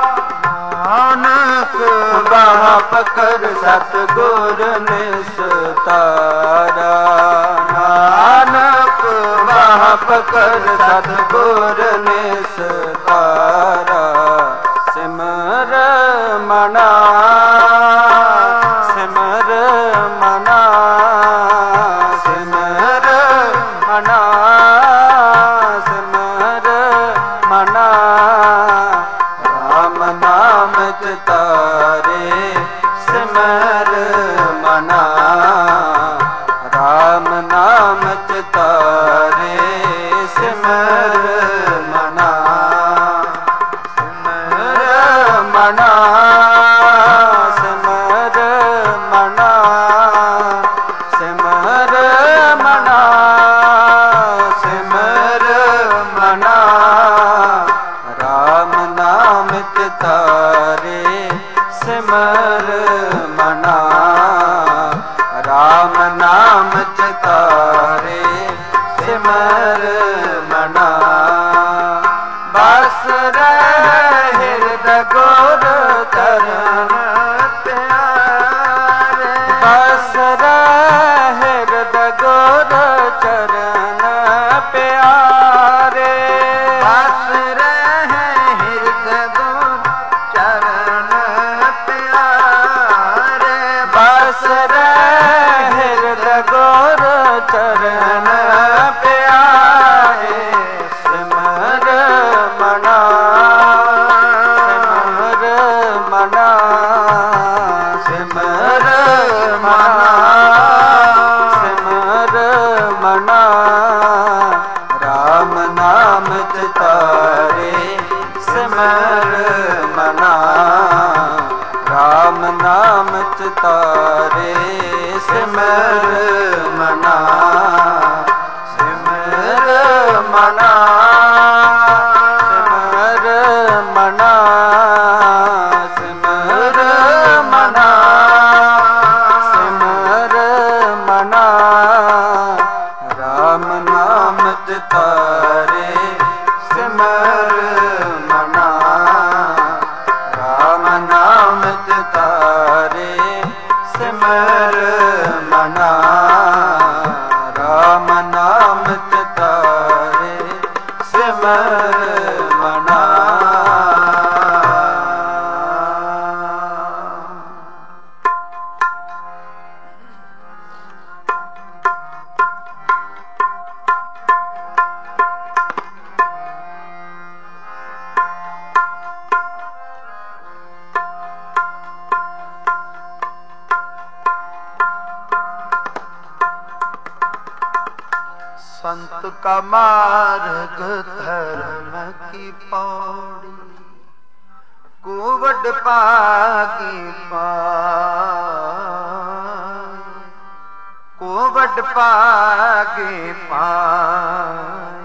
ਨਾਨਕ ਬਾਹ ਪਕੜ ਸਤਿਗੁਰ ਨਿਸਤਾਰਾ। ਨਾਨਕ ਬਾਹ ਪਕੜ ਸਤਿਗੁਰ ਨਿਸਤਾਰਾ। ਸਿਮਰ ਮਨਾ, ਸਿਮਰ ਮਨਾ, ਸਿਮਰ ਮਨਾ, ਸਿਮਰ ਮਨਾ। ਰਾਮ ਨਾਮ ਚਿਤਾਰੇ ਸਿਮਰ ਮਨਾ, ਰਾਮ ਨਾਮ ਚਿਤਾਰੇ ਸਿਮਰ ਮਨਾ। ਮਨਾ ਸਿਮਰ ਮਨਾ, ਸਿਮਰ ਮਨਾ, ਸਿਮਰ ਮਨਾ। ਰਾਮ ਨਾਮ ਚਿਤਾਰੇ ਸਿਮਰ ਮਨਾ, ਰਾਮ ਨਾਮ ਚਿਤਾਰੇ ਸਿਮਰ ਮਨਾ। ਬਸ ਰਹਿ ਹਿਰਦੈ ਗੁਰ ਚਰਨ ਪਿਆਰੇ, ਬਸ ਰਹਿ ਹਿਰਦੈ ਗੁਰ ਚਰਨ ਪਿਆਰੇ। ਬਸ ਰਹਿ ਹਿਰਦੈ ਗੁਰ ਚਰਨ ਪਿਆਰੇ, ਬਸ ਰਹਿ ਹਿਰਦੈ ਗੁਰ ਚਰਨ ਪਿਆਰੇ। ਸਿਮਰ ਮਨਾ, ਸਿਮਰ ਮਨਾ, ਸਿਮਰ ਮਨਾ, ਸਿਮਰ ਮਨਾ। ਰਾਮ ਨਾਮ ਚਿਤਾਰੇ ਸਿਮਰ ਮਨਾ, ਰਾਮ ਨਾਮ ਚਿਤਾਰੇ ਸਿਮਰ ਮਨਾ। ਸਿਮਰ ਮਨਾ, ਸਿਮਰ ਮਨਾ, ਸਿਮਰ ਮਨਾ, ਸਿਮਰ ਮਨਾ। ਰਾਮ ਨਾਮ ਚਿਤਾਰੇ ਸਿਮਰ ਮਨਾ, ਰਾਮ ਨਾਮ ਚਿਤਾਰੇ ਸਿਮਰ ਮਨਾ, ਰਾਮ ਨਾਮ ਚਿਤਾਰੇ ਸਿਮਰ ਮਨਾ। संत का मार्ग धर्म की पौड़ी, कुंवर ਵਡ ਭਾਗੀ ਪਾਏ, ਕੋ ਵਡ ਭਾਗੀ ਪਾਏ।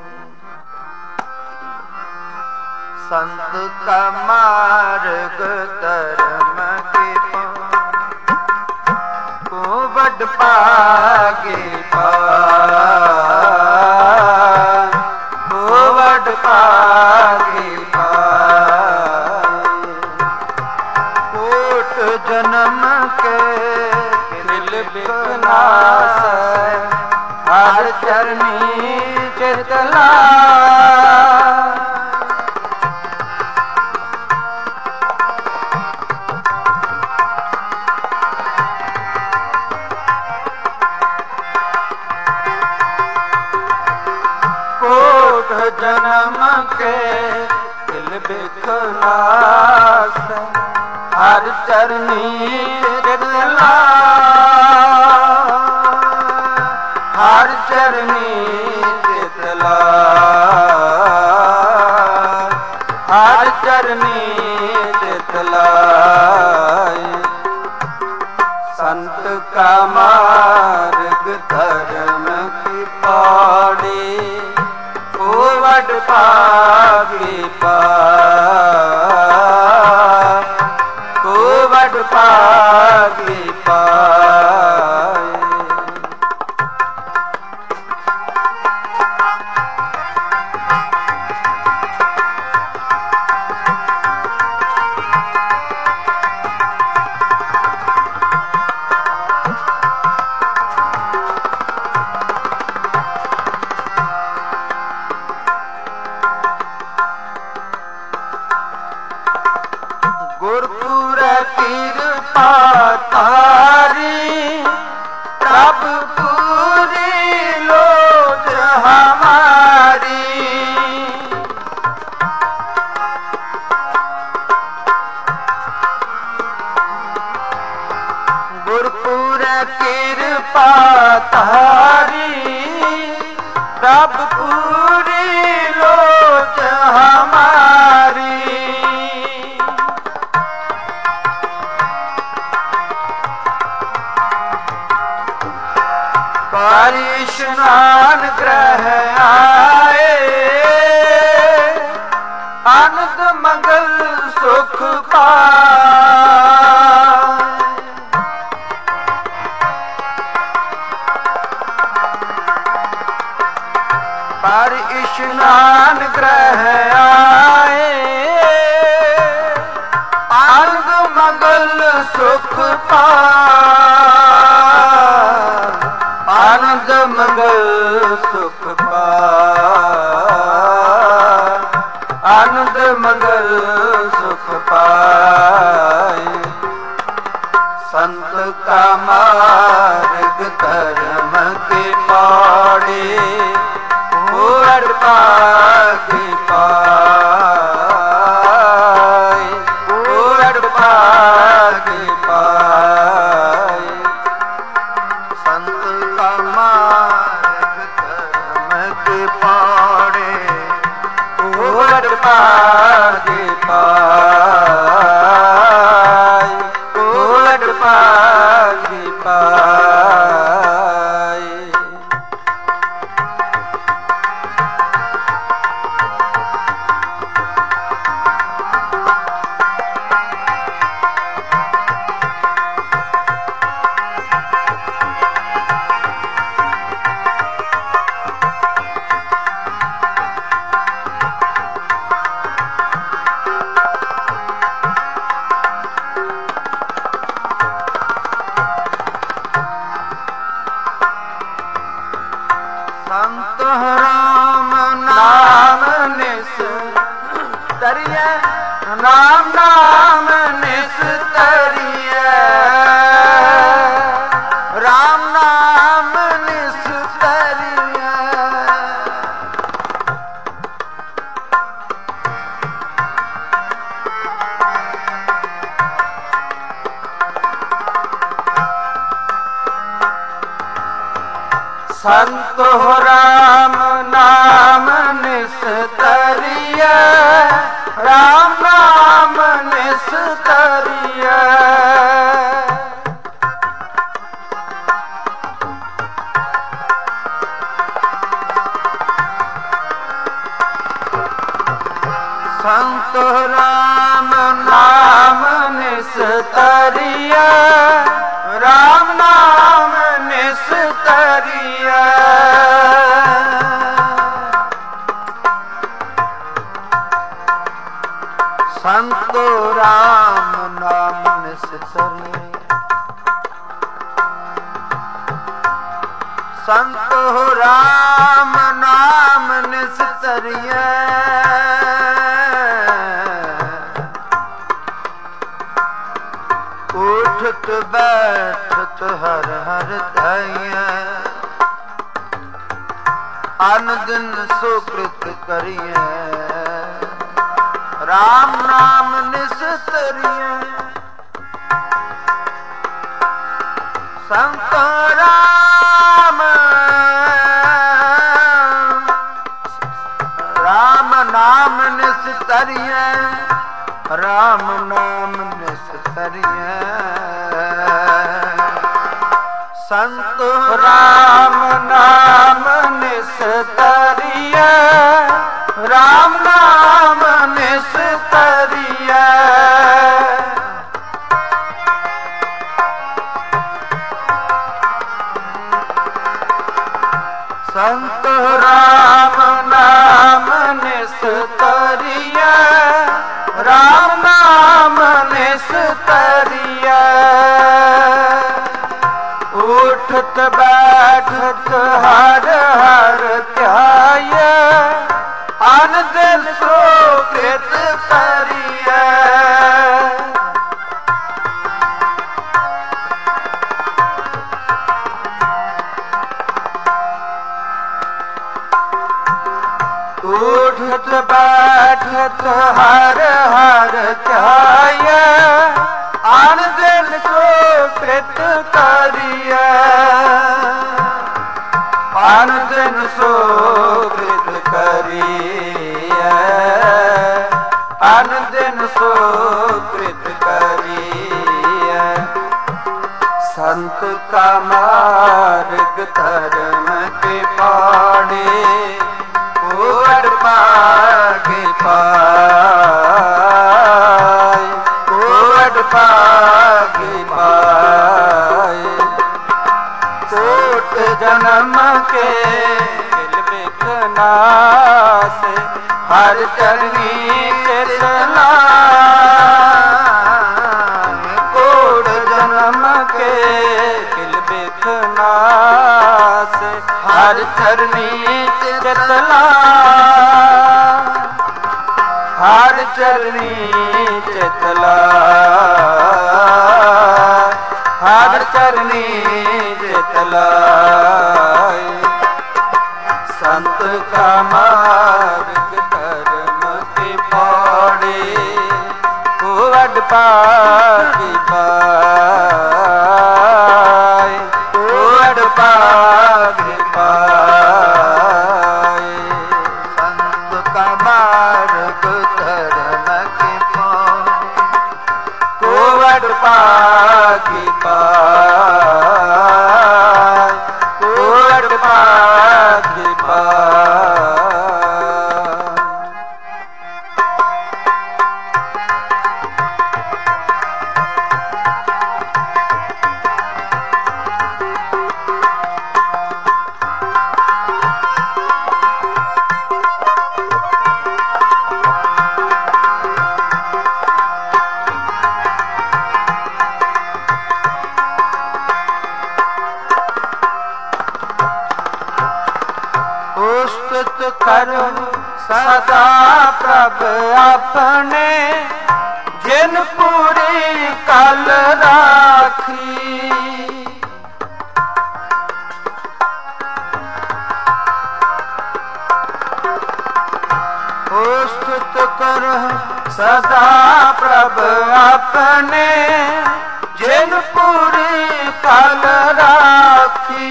संत का मार्ग धर्म के को वड पागे पाए, को वड पागे पाए। कोट जन्म के दिल बिकनास, हर चरनी चितला। जन्म के दिल बिखनास, हर चरनी चितला, हर चरनी चितला, हर चरनी चितला। संत का मार्ग धर्म की पौड़ी, वड पागी पाए, को वड पागी पाए। गुरपुर कृपा तारी, प्रभ पूरी लोच हमारी। गुरपुर कृपा तारी, प्रभ पूरी लोच हमारी। पारी स्नान ग्रह आए, आनंद मंगल सुख पाए। पारी स्नान ग्रह आए, आनंद मंगल सुख पाए। आनंद मंगल सुख पाए, आनंद मंगल सुख पाए। संत का मार्ग धर्म के पौड़े, वड पागे पाए, वड पागे पाए। संत का मार्ग धर्म के पौड़े, वड पागे पाए, वड पागे पाए। संत राम नाम निस तरिए, राम नाम निस तरिए, राम नाम निस तरिए। संत हो राम नाम निस्तरिया, ਰਾਮ ਨਾਮ ਨਿਸਤਰੀਐ। ਸੰਤ ਰਾਮ ਨਾਮ ਨਿਸਤਰੀਐ, ਰਾਮ ਨਾਮ ਨਿਸਤਰੀਐ। ਸੰਤ ਰਾਮ ਨਾਮ ਨਿਸਤਰੀਐ, ਸੰਤ ਰਾਮ ਨਾਮ ਨਿਸਤਰੀਐ। ਉਠਤ ਬੈਠਤ ਹਰ ਹਰ ਧਿਆਈਐ, ਅਨ ਦਿਨ ਸੁਕ੍ਰਿਤ ਕਰੀਐ। ਰਾਮ ਨਾਮ ਨਿਸਤਰੀਐ, ਸੰਤ ਰਾਮ ਰਾਮ ਨਾਮ ਨਿਸਤਰੀਐ, ਰਾਮ ਨਾਮ ਨਿਸਤਰੀਐ। ਸੰਤ ਰਾਮ ਨਾਮ ਨਿਸਤਰੀਐ, ਰਾਮ ਨਾਮ ਨਿਸਤਰੀਐ। ਸੰਤ ਰਾਮ ਨਾਮ ਨਿਸਤਰੀਐ, ਰਾਮ ਨਾਮ ਨਿਸਤਰੀਐ। ਉਠਤ ਬੈਠਤ ਹਰ ਹਰ ਧਿਆਈਐ, ਅਨ ਦਿਨ ਸੁਕ੍ਰਿਤ ਕਰੀਐ। ਉਠਤ ਬੈਠਤ ਹਰ ਹਰ ਧਿਆਈਐ, ਅਨ ਦਿਨ ਸੁਕ੍ਰਿਤ ਕਰੀਐ। ਅਨ ਦਿਨ ਸੁਕ੍ਰਿਤ ਕਰੀਐ, ਅਨ ਦਿਨ ਸੁਕ੍ਰਿਤ ਕਰੀਐ। ਸੰਤ ਕਾ ਮਾਰਗ ਧਰਮ ਕੇ ਪਾੜੇ, ਕੋਟ ਭਾਗੇ ਪਾਏ, ਕੋਟ ਭਾਗੇ ਪਾਏ। ਕੋਟ ਜਨਮ ਕੇ ਦਿਲ ਬਿਖ ਨਾਸੇ, ਹਰ ਚਰਨੀ ਚਿਤ ਲਾਏ। ਕੋਟ ਜਨਮ ਕੇ ਦਿਲ ਬਿਖ ਨਾਸੇ, ਹਰ ਚਰਨੀ ਚਿਤ ਲਾਏ। ਹਰ ਚਰਨੀ ਚਿਤ ਲਾਏ, ਹਰ ਚਰਨੀ ਚਿਤ ਲਾਏ। ਸੰਤ ਕਾ ਮਾਰਗ ਧਰਮ ਕੇ ਪਾੜੇ, ਕੋਟ ਭਾਗੇ ਪਾਏ, ਕੋਟ ਭਾਗੇ ਪਾਏ। ਸੰਤ ਕਾ ਮਾਰਗ ਧਰਮ ਕੇ ਪਾੜੇ, ਕੋਟ ਭਾਗੇ ਪਾਏ, ਕੋਟ ਭਾਗੇ ਪਾਏ। ਉਸਤਤ ਕਰੋ ਸਦਾ ਪ੍ਰਭ ਆਪਣੇ, ਜਿਨ ਪੂਰੀ ਕਲ ਰਾਖੀ। ਉਸਤਤ ਕਰੋ ਸਦਾ ਪ੍ਰਭ ਆਪਣੇ, ਜਿਨ ਪੂਰੀ ਕਲ ਰਾਖੀ।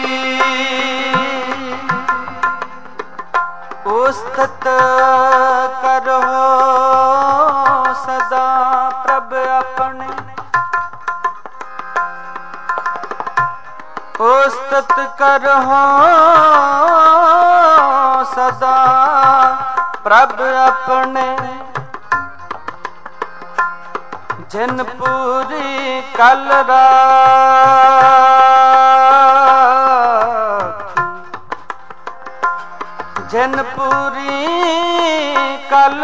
ਉਸਤਤ ਕਰੋ ਆਪਣੇ ਉਸਤਤ ਕਰਹੁ ਸਦਾ ਪ੍ਰਭ ਆਪਣੇ ਜਿਨ ਪੂਰੀ ਕਲ ਰਾਖੀ ਜਿਨ ਪੂਰੀ ਕਲ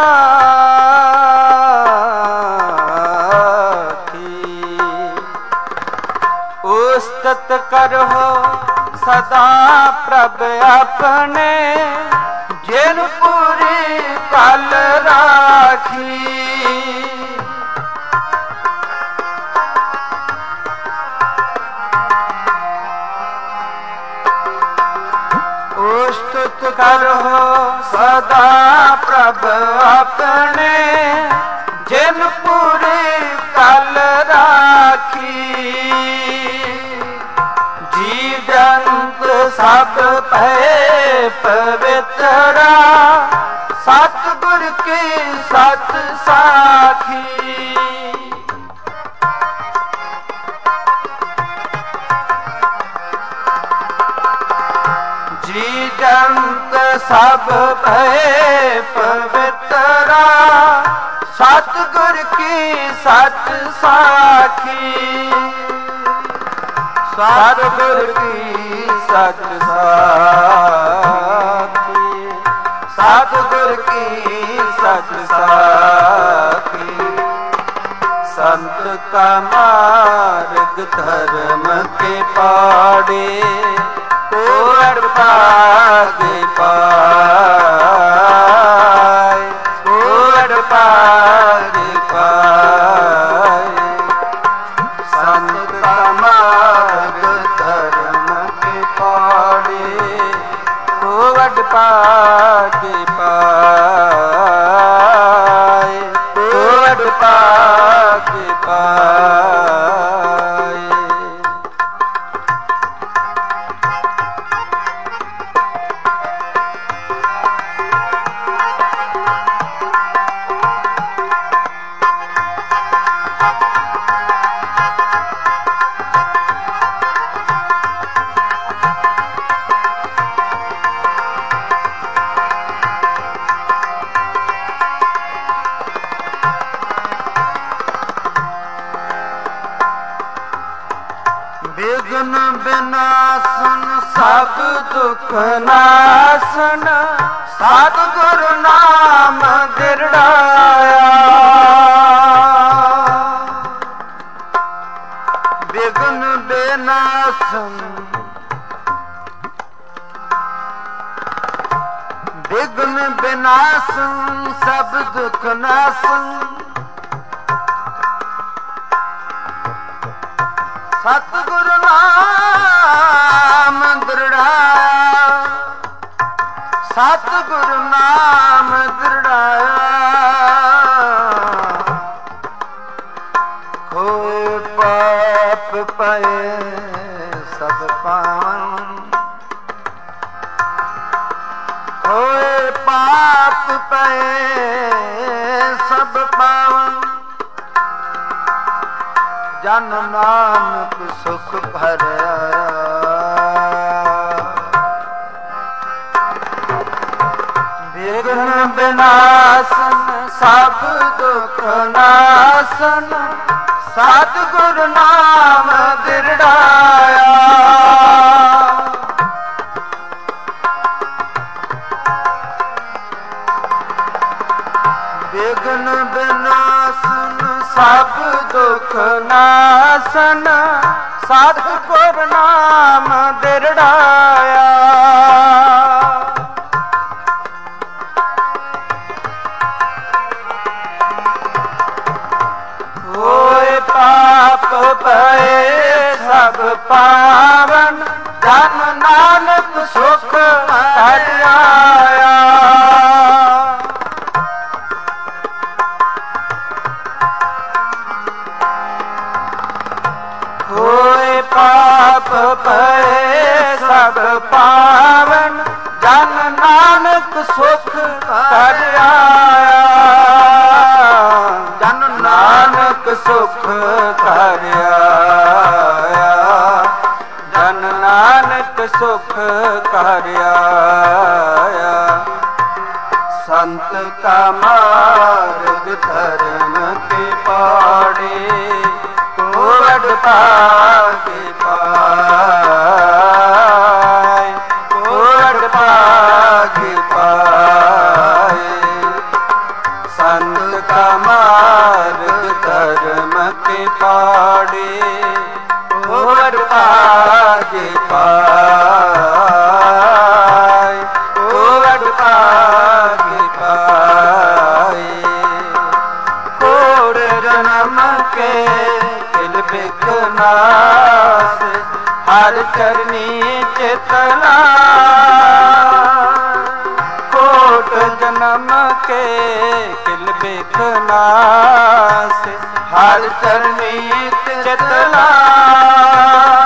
ਰਾਖੀ ਉਸਤਤ ਕਰਹੁ ਸਦਾ ਪ੍ਰਭ ਆਪਣੇ ਜਿਨ ਪੂਰੀ ਕਲ ਰਾਖੀ ਉਸਤਤ ਕਰਹੁ ਸਦਾ ਪ੍ਰਭ ਆਪਣੇ ਜਿਨ ਪੂਰੀ ਕਲ ਰਾਖੀ ਜੀਵ ਜੰਤ ਸਭ ਭੈ ਪਵਿੱਤਰਾ ਸਤਿਗੁਰ ਕੀ ਸਤ ਸਾਖੀ ਜੀ ਜੰਤ ਸਭ ਭੈ ਪਵਿੱਤਰਾ ਸਤਿਗੁਰ ਕੀ ਸਤ ਸਾਖੀ ਸਤਿਗੁਰ ਕੀ ਸਤ ਸਾਖੀ ਸਤਿਗੁਰ ਕੀ ਸਤ ਸਾਖੀ ਸੰਤ ਕਾ ਮਾਰਗ ਧਰਮ ਕੇ ਪਾੜੇ ਕੋੜ ਪਾਗੇ ਪਾਏ ਕੋੜ ਪਾਗੇ ਪਾਏ ਸੰਤ ਕਾ ਮਾਰਗ ਧਰਮ ਕੇ ਪਾੜੇ ਕੋੜ ਪਾਗੇ ਪਾਏ ਕੋੜ ਪਾਗੇ ਪਾਏ ਵਿਘਨ ਬਿਨਾਸਨ ਸਭ ਦੁਖ ਨਾਸਨ ਸਤਿਗੁਰ ਨਾਮ ਦਿਰੜਾਇਆ ਵਿਘਨ ਬਿਨਾਸਨ ਵਿਘਨ ਬਿਨਾਸਨ ਸਭ ਦੁਖ ਨਾਸਨ ਸਤਿਗੁਰ ਨਾਮ ਦ੍ਰਿੜਾਇਆ ਸਤਿਗੁਰ ਨਾਮ ਦ੍ਰਿੜਾਇਆ ਹੋਏ ਪਾਪ ਪਏ ਸਭ ਪਾਵਨ ਹੋਏ ਪਾਪ ਪਏ ਸਭ ਪਾਵਨ ਜਨ ਨਾਨਕ ਸੁਖ ਭਰਿਆ ਵਿਘਨ ਬਿਨਾਸਨ ਸਭ ਦੁਖ ਨਾਸਨ ਸਤਿਗੁਰ ਨਾਮ ਦਿਰੜਾਇਆ ਵਿਘਨ ਬਿਨਾਸਨ ਸਭ ਦੁਖ ਨਾਸਨ ਸਤਿਗੁਰ ਨਾਮ ਦਿਰੜਾਇਆ ਹੋਏ ਪਾਪ ਪਏ ਸਭ ਪਾਵਨ ਜਨ ਨਾਨਕ ਸੁਖ ਹਰਿਆ ਹੋਏ ਪਾਪ ਪਏ ਸਭ ਪਾਵਨ ਜਨ ਨਾਨਕ ਸੁਖ ਹਰਿਆ ਜਨ ਨਾਨਕ ਸੁਖ ਘਰ ਆਇਆ, ਜਨ ਨਾਨਕ ਸੁਖ ਘਰ ਆਇਆ। ਸੰਤ ਕਾ ਮਾਰਗ ਧਰਮ ਕੇ ਪਾੜੇ, ਕੋ ਵਡ ਭਾਗੇ ਪਾਏ, ਕੋ ਵਡ ਭਾਗੇ ਪਾਏ। ਸੰਤ ਕਾ ਮਾਰਗ ਧਰਮ ਕੇ ਪਾੜੇ, ਕੋ ਵਡ ਭਾਗੇ ਪਾਏ, ਕੋ ਵਡ ਭਾਗੇ ਪਾਏ। ਕੋੜ ਜਨਮ ਕੇ ਕਿਲ ਬਿਕ ਨਾਸ, ਹਰ ਚਰਨੀ ਚਿਤ ਲਾਇ। ਕੋਟ ਜਨਮ ਕੇ ਕਿਲ ਬਿਕ ਨਾਸ, ਹਰ ਚਰਨੀ ਚਿਤ ਲਾਇ,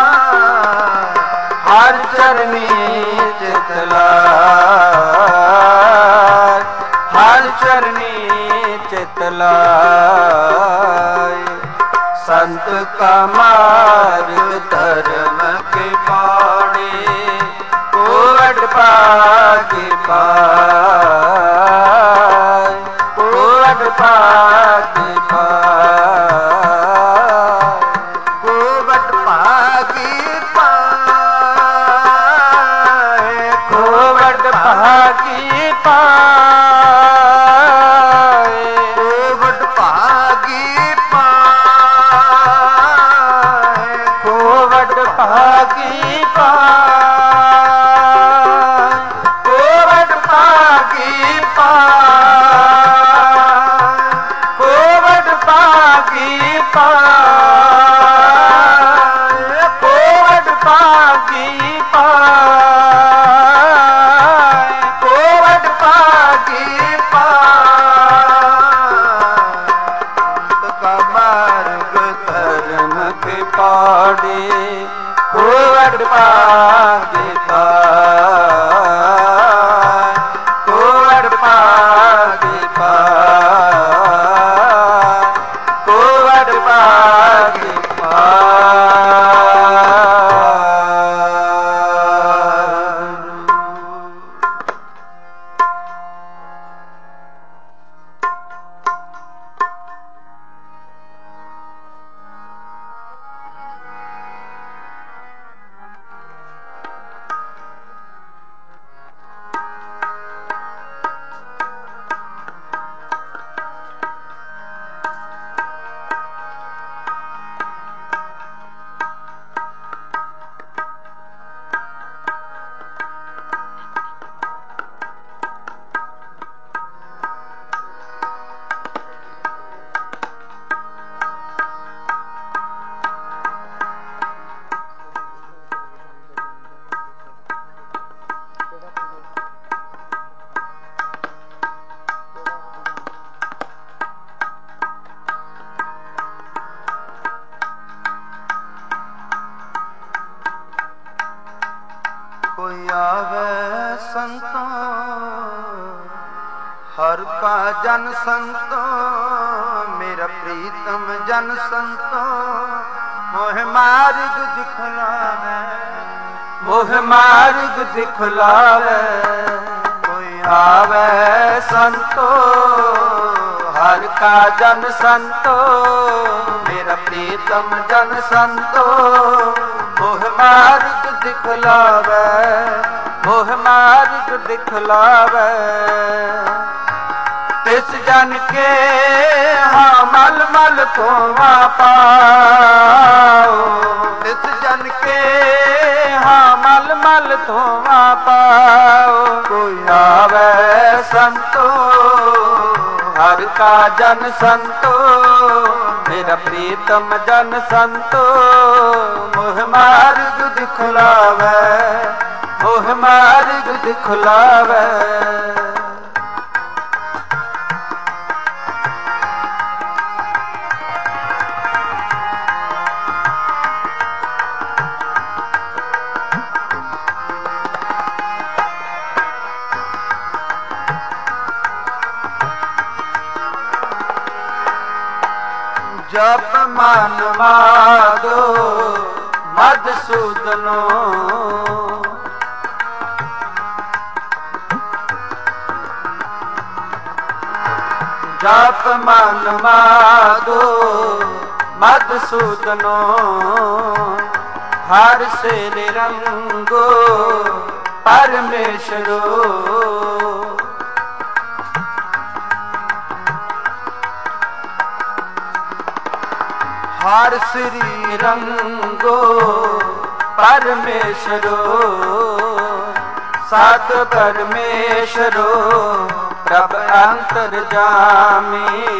ਹਰ ਚਰਨੀ ਚਿਤ ਲਾਇ, ਹਰ ਚਰਨੀ ਚਿਤ ਲਾਇ। ਸੰਤ ਕਾ ਮਾਰਗ ਧਰਮ ਕੇ ਪਾੜੇ, ਕੋ ਵਡ ਭਾਗੇ ਪਾਏ, ਕੋ ਵਡ ਭਾਗੇ ਪਾਏ, ਕੋ ਵਡ ਭਾਗੀ ਪਾਏ, ਕੋ ਵਡ ਭਾਗੀ ਪਾਏ, ਕੋ ਵਡ ਭਾਗੀ ਪਾਏ, ਕੋ ਵਡ ਭਾਗੀ ਪਾਏ, ਕੋ ਵਡ ਭਾਗੀ ਪਾਏ, ਕੋ ਵਡ ਭਾਗੀ ਪਾਏ, ਕੋ ਵਡ ਭਾਗੀ ਪਾਏ, ਕੋ ਵਡ ਭਾਗੀ ਪਾਏ। ਕਾ ਮਾਰਗ ਧਰਮ ਕੇ ਪਾੜੇ, ਕੋ ਵਡ ਭਾਗੇ ਪਾਏ, ਕੋ ਵਡ ਭਾਗੇ ਪਾਏ, ਕੋ ਵਡ ਭਾਗੇ ਪਾਏ। ਕੋਈ ਆਵੇ ਸੰਤੋ, ਹਰ ਕਾ ਜਨ ਸੰਤੋ, ਮੇਰਾ ਪ੍ਰੀਤਮ ਜਨ ਸੰਤੋ, ਮੋਹ ਮਾਰਗ ਦਿਖਲਾਵੇ, ਮੋਹ ਮਾਰਗ ਦਿਖਲਾਵੇ। ਕੋਈ ਆਵੇ ਸੰਤੋ, ਹਰ ਕਾ ਜਨ ਸੰਤੋ, ਮੇਰਾ ਪ੍ਰੀਤਮ ਜਨ ਸੰਤੋ, ਮੋਹ ਮਾਰਗ ਦਿਖਲਾਵੇ, ਮੋਹ ਮਾਰਗ ਦਿਖਲਾਵੇ। ਤਿਸ ਜਨ ਕੇ ਹਾਂ ਮਲ ਮਲ ਧੋਵਾ ਪਾਓ, ਤਿਸ ਜਨ ਕੇ ਹਾਂ ਮਲ ਮਲ ਧੋਵਾ ਪਾਓ। ਕੋਈ ਆਵੇ ਸੰਤੋ, ਹਰ ਕਾ ਜਨ ਸੰਤੋ, ਮੇਰਾ ਪ੍ਰੀਤਮ ਜਨ ਸੰਤੋ, ਮੋਹ ਮਾਰਗ ਦਿਖਲਾਵੇ, ਮੋਹ ਮਾਰਗ ਦਿਖਲਾਵੇ। ਜਪ ਮਨ ਮਾਦੋ ਮਧਸੂਦਨੋ ਜਪ ਮਨ ਮਾਦੋ ਮਧਸੂਦਨੋ ਹਰ ਸੇ ਨਿਰੰਗੋ ਪਰਮੇਸ਼ਰੋ ਹਰ ਸ੍ਰੀ ਰੰਗੋ ਪਰਮੇਸ਼ਰੋ ਸਤ ਪਰਮੇਸ਼ਰੋ ਪ੍ਰਭ ਅੰਤਰਜਾਮੀ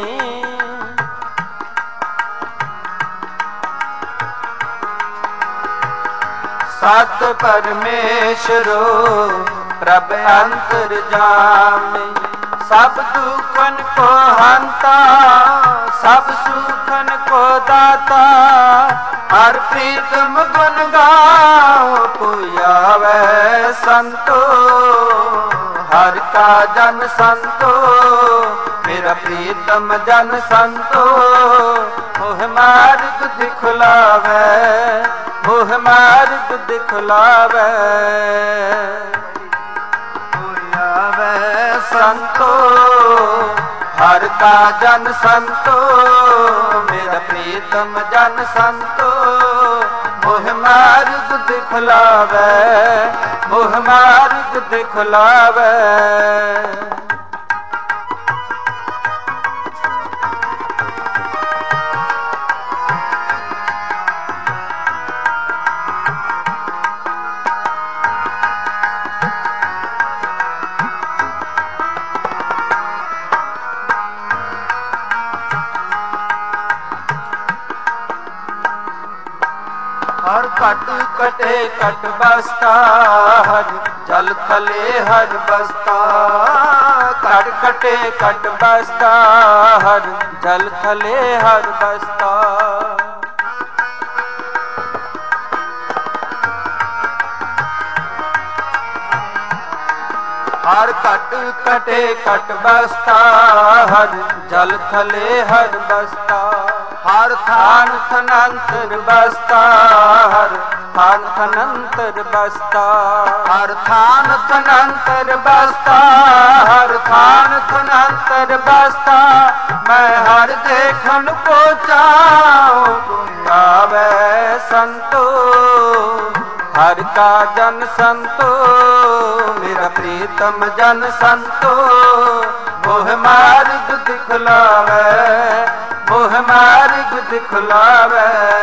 ਸਤ ਪਰਮੇਸ਼ਰੋ ਪ੍ਰਭ ਅੰਤਰਜਾਮੀ ਸਭ ਦੁਖਨ ਕੋ ਹੰਤਾ ਸਭ ਸੁਖਨ ਕੋ ਦਾਤਾ ਹਰ ਪ੍ਰੀਤਮ ਗੁਣ ਗਾਓ ਪੁਆਵੈ ਸੰਤੋ ਹਰ ਕਾ ਜਨ ਸੰਤੋ ਮੇਰਾ ਪ੍ਰੀਤਮ ਜਨ ਸੰਤੋ ਮੋਹ ਮਾਰਗ ਦਿਖਲਾਵੈ ਮੋਹ ਮਾਰਗ ਦਿਖਲਾਵੈ ਪੁਆਵੈ ਸੰਤੋ ਹਰ ਕਾ ਜਨ ਸੰਤੋ ਮੇਰਾ ਪ੍ਰੀਤਮ ਜਨ ਸੰਤੋ ਮੋਹ ਮਾਰਗ ਦਿਖਲਾਵੈ ਮੋਹ ਮਾਰਗ ਦਿਖਲਾਵੈ ਹਰ ਘਟ ਕਟੇ ਘਟ ਬਸਤਾ ਹਰ ਜਲ ਥਲੇ ਹਰ ਬਸਤਾ ਘਟ ਕਟੇ ਘਟ ਬਸਤਾ ਹਰ ਜਲ ਥਲੇ ਹਰ ਬਸਤਾ ਹਰ ਘਟ ਕਟੇ ਘਟ ਬਸਤਾ ਹਰ ਜਲ ਥਲੇ ਹਰ ਬਸਤਾ ਹਰ ਥਾਨ ਥਨੰਤਰ ਬਸਤਾ ਹਰ ਥਾਨ ਥਨੰਤਰ ਬਸਤਾ ਹਰ ਥਾਨ ਥਨੰਤਰ ਬਸਤਾ ਹਰ ਥਾਨ ਥਨੰਤਰ ਬਸਤਾ ਮੈਂ ਹਰ ਦੇਖਣ ਕੋ ਚਾਉ ਆਵੇ ਸੰਤੋ ਹਰ ਕਾ ਜਨ ਸੰਤੋ ਮੇਰਾ ਪ੍ਰੀਤਮ ਜਨ ਸੰਤੋ ਮੋਹ ਮਾਰਗ ਦਿਖਲਾਵੈ ਮੋਹ ਮਾਰਗ ਦਿਖਲਾਵੈ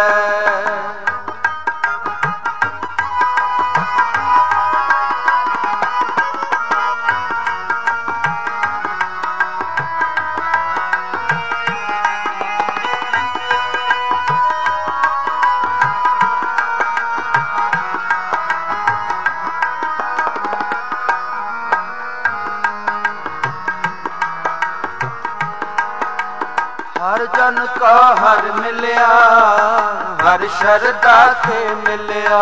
ਹਰ ਜਨ ਕਾ ਹਰ ਮਿਲਿਆ ਹਰ ਸ਼ਰਧਾ ਤੇ ਮਿਲਿਆ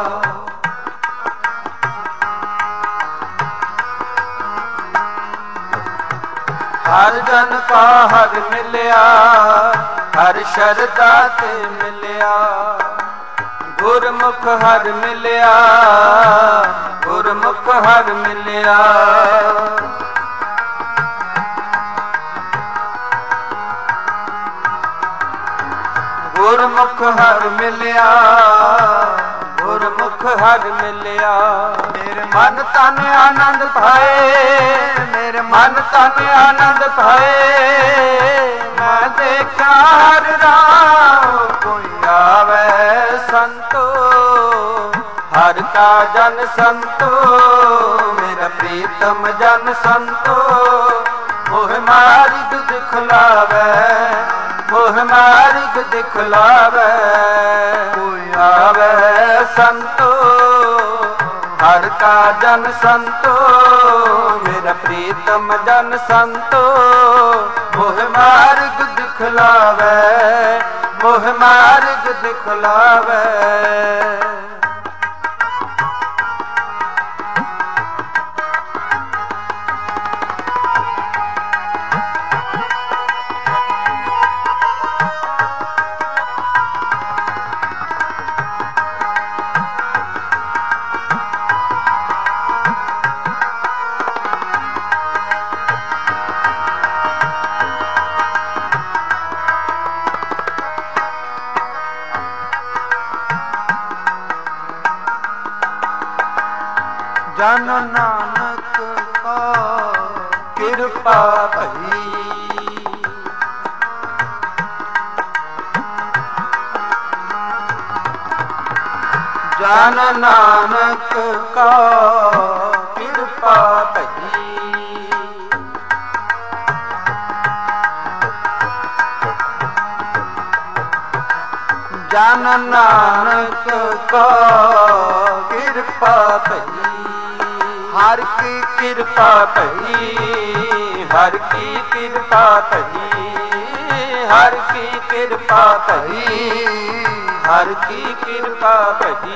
ਹਰ ਜਨ ਕਾ ਹਰ ਮਿਲਿਆ ਹਰ ਸ਼ਰਧਾ ਤੇ ਮਿਲਿਆ ਗੁਰਮੁਖ ਹਰ ਮਿਲਿਆ ਗੁਰਮੁਖ ਹਰ ਮਿਲਿਆ ਗੁਰਮੁਖ ਹਰ ਮਿਲਿਆ ਗੁਰਮੁਖ ਹਰ ਮਿਲਿਆ ਮੇਰੇ ਮਨ ਤਨ ਆਨੰਦ ਪਾਏ ਮੇਰੇ ਮਨ ਤਨ ਆਨੰਦ ਪਾਏ ਮੈਂ ਦੇਖਿਆ ਹਰ ਰਾਮ ਕੋਈ ਆਵੇ ਸੰਤੋ ਹਰ ਕਾ ਜਨ ਸੰਤੋ ਮੇਰਾ ਪ੍ਰੀਤਮ ਜਨ ਸੰਤੋ ਮੋਹ ਮਾਰਗ ਦਿਖਲਾਵੈ ਮੋਹ ਮਾਰਗ ਦਿਖਲਾਵੈ ਕੋਈ ਆਵੇ ਸੰਤੋ ਹਰ ਕਾ ਜਨ ਸੰਤੋ ਮੇਰਾ ਪ੍ਰੀਤਮ ਜਨ ਸੰਤੋ ਮੋਹ ਮਾਰਗ ਦਿਖਲਾਵੈ ਮੋਹ ਮਾਰਗ ਦਿਖਲਾਵੈ ਜਨ ਨਾਨਕ ਕਾ ਕਿਰਪਾ ਭਈ। ਜਨ ਨਾਨਕ ਕਾ ਕਿਰਪਾ ਭਈ। ਜਨ ਨਾਨਕ ਕਾ ਕਿਰਪਾ ਭਈ। ਹਰ ਕੀ ਕਿਰਪਾ ਭਈ, ਹਰ ਕੀ ਕਿਰਪਾ ਭਈ, ਹਰ ਕੀ ਕਿਰਪਾ ਭਈ, ਹਰ ਕੀ ਕਿਰਪਾ ਭਈ।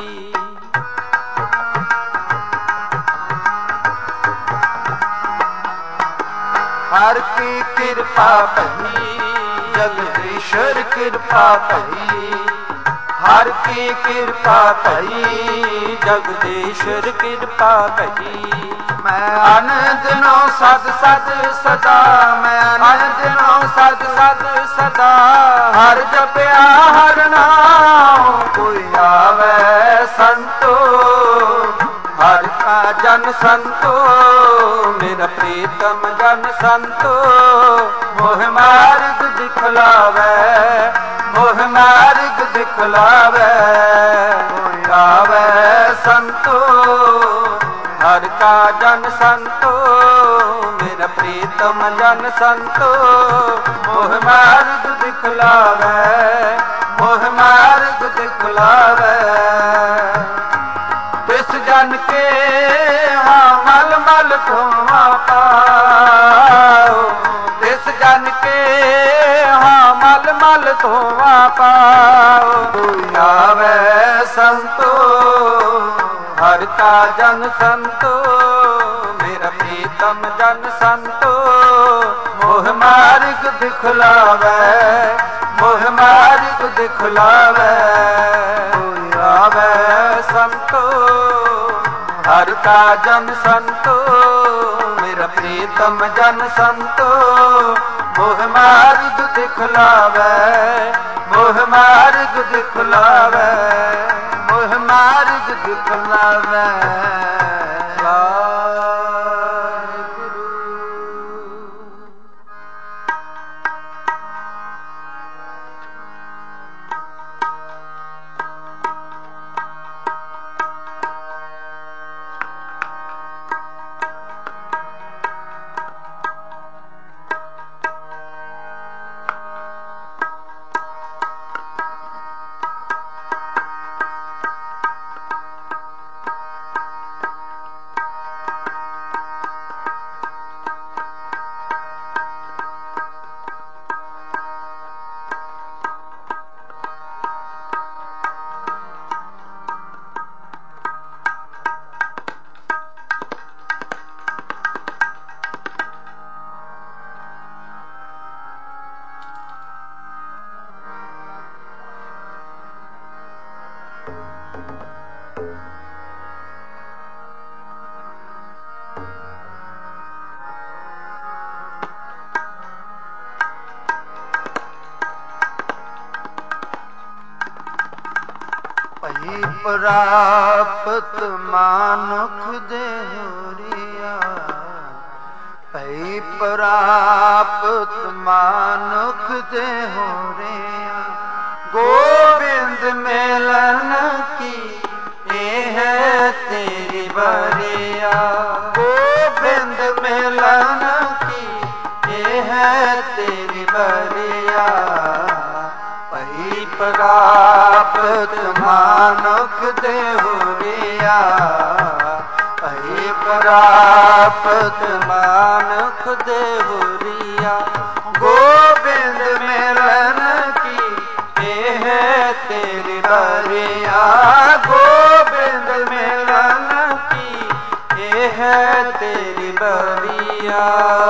ਹਰ ਕੀ ਕਿਰਪਾ ਭਈ, ਜਗਦੀਸ਼ਰ ਕਿਰਪਾ ਭਈ। ਹਰ ਕੀ ਕਿਰਪਾ ਭਈ, ਜਗਦੀਸ਼ਰ ਕਿਰਪਾ ਭਈ। ਮੈਂ ਆਨੰਦ ਨੋ ਸਦ ਸਦ ਸਦਾ, ਮੈਂ ਆਨੰਦ ਨੋ ਸਦ ਸਦ ਸਦਾ। ਹਰ ਜਪਿਆ ਹਰ ਨਾਮ ਕੋਈ ਆਵੇ ਸੰਤੋ। ਹਰ ਕਾ ਜਨ ਸੰਤੋ, ਮੇਰਾ ਪ੍ਰੀਤਮ ਜਨ ਸੰਤੋ। ਮੋਹ ਮਾਰਗ ਦਿਖਲਾਵੇ, ਮੋਹ ਮਾਰਗ ਦਿਖਲਾਵੇ। ਕੋਈ ਆਵੇ ਸੰਤੋ, ਹਰ ਕਾ ਜਨ ਸੰਤੋ। ਮੇਰਾ ਪ੍ਰੀਤਮ ਜਨ ਸੰਤੋ। ਮੋਹ ਮਾਰਗ ਦਿਖਲਾਵੇ, ਮੋਹ ਮਾਰਗ ਦਿਖਲਾਵੇ। ਤਿਸ ਜਨ ਕੇ ਹਾਂ ਮਲ ਮਲ ਧੋਵਾ ਪਾਉ। ਤਿਸ ਜਨ ਕੇ ਹਾਂ ਮਲ ਮਲ ਧੋਵਾ ਪਾਉ। ਕੋਈ ਆਵੇ ਸੰਤੋ, ਹਰ ਕਾ ਜਨ ਸੰਤੋ। ਮੇਰਾ ਪ੍ਰੀਤਮ ਜਨ ਸੰਤੋ। ਮੋਹ ਮਾਰਗ ਦਿਖਲਾਵੇ, ਮੋਹ ਮਾਰਗ ਦਿਖਲਾਵੇ। ਕੋਈ ਆਵੇ ਸੰਤੋ, ਹਰ ਕਾ ਜਨ ਸੰਤੋ। ਮੇਰਾ ਪ੍ਰੀਤਮ ਜਨ ਸੰਤੋ। ਮੋਹ ਮਾਰਗ ਦਿਖਲਾਵੇ, ਮੋਹ ਮਾਰਗ ਦਿਖਲਾਵੇ। ਮੋਹ ਮਾਰਗ ਦਿਖਲਾਵੇ। ਭਈ ਪ੍ਰਾਪਤ ਮਾਨੁਖ ਦੇਹੁਰੀਆ। ਭਈ ਪ੍ਰਾਪਤ ਮਾਨੁਖ ਦੇਹੁਰੀਆ। ਗੋਬਿੰਦ ਮਿਲਨ ਕੀ ਇਹ ਹੈ ਤੇਰੀ ਬਰਿਆ। ਗੋਬਿੰਦ ਮਿਲਨ ਕੀ ਇਹ ਹੈ ਤੇਰੀ ਬਰਿਆ। ਭਈ ਪ੍ਰਾਪਤ ਮਾਨੁਖ ਦੇਹੁਰੀਆ। ਭਈ ਪ੍ਰਾਪਤ ਮਾਨੁਖ ਦੇਹੁਰੀਆ। ਗੋਬਿੰਦ ਮਿਲਨ ਕੀ ਇਹ ਹੈ ਤੇਰੀ ਬਰਿਆ। ਗੋਬਿੰਦ ਮਿਲਨ ਕੀ ਇਹ ਹੈ ਤੇਰੀ ਬਰਿਆ।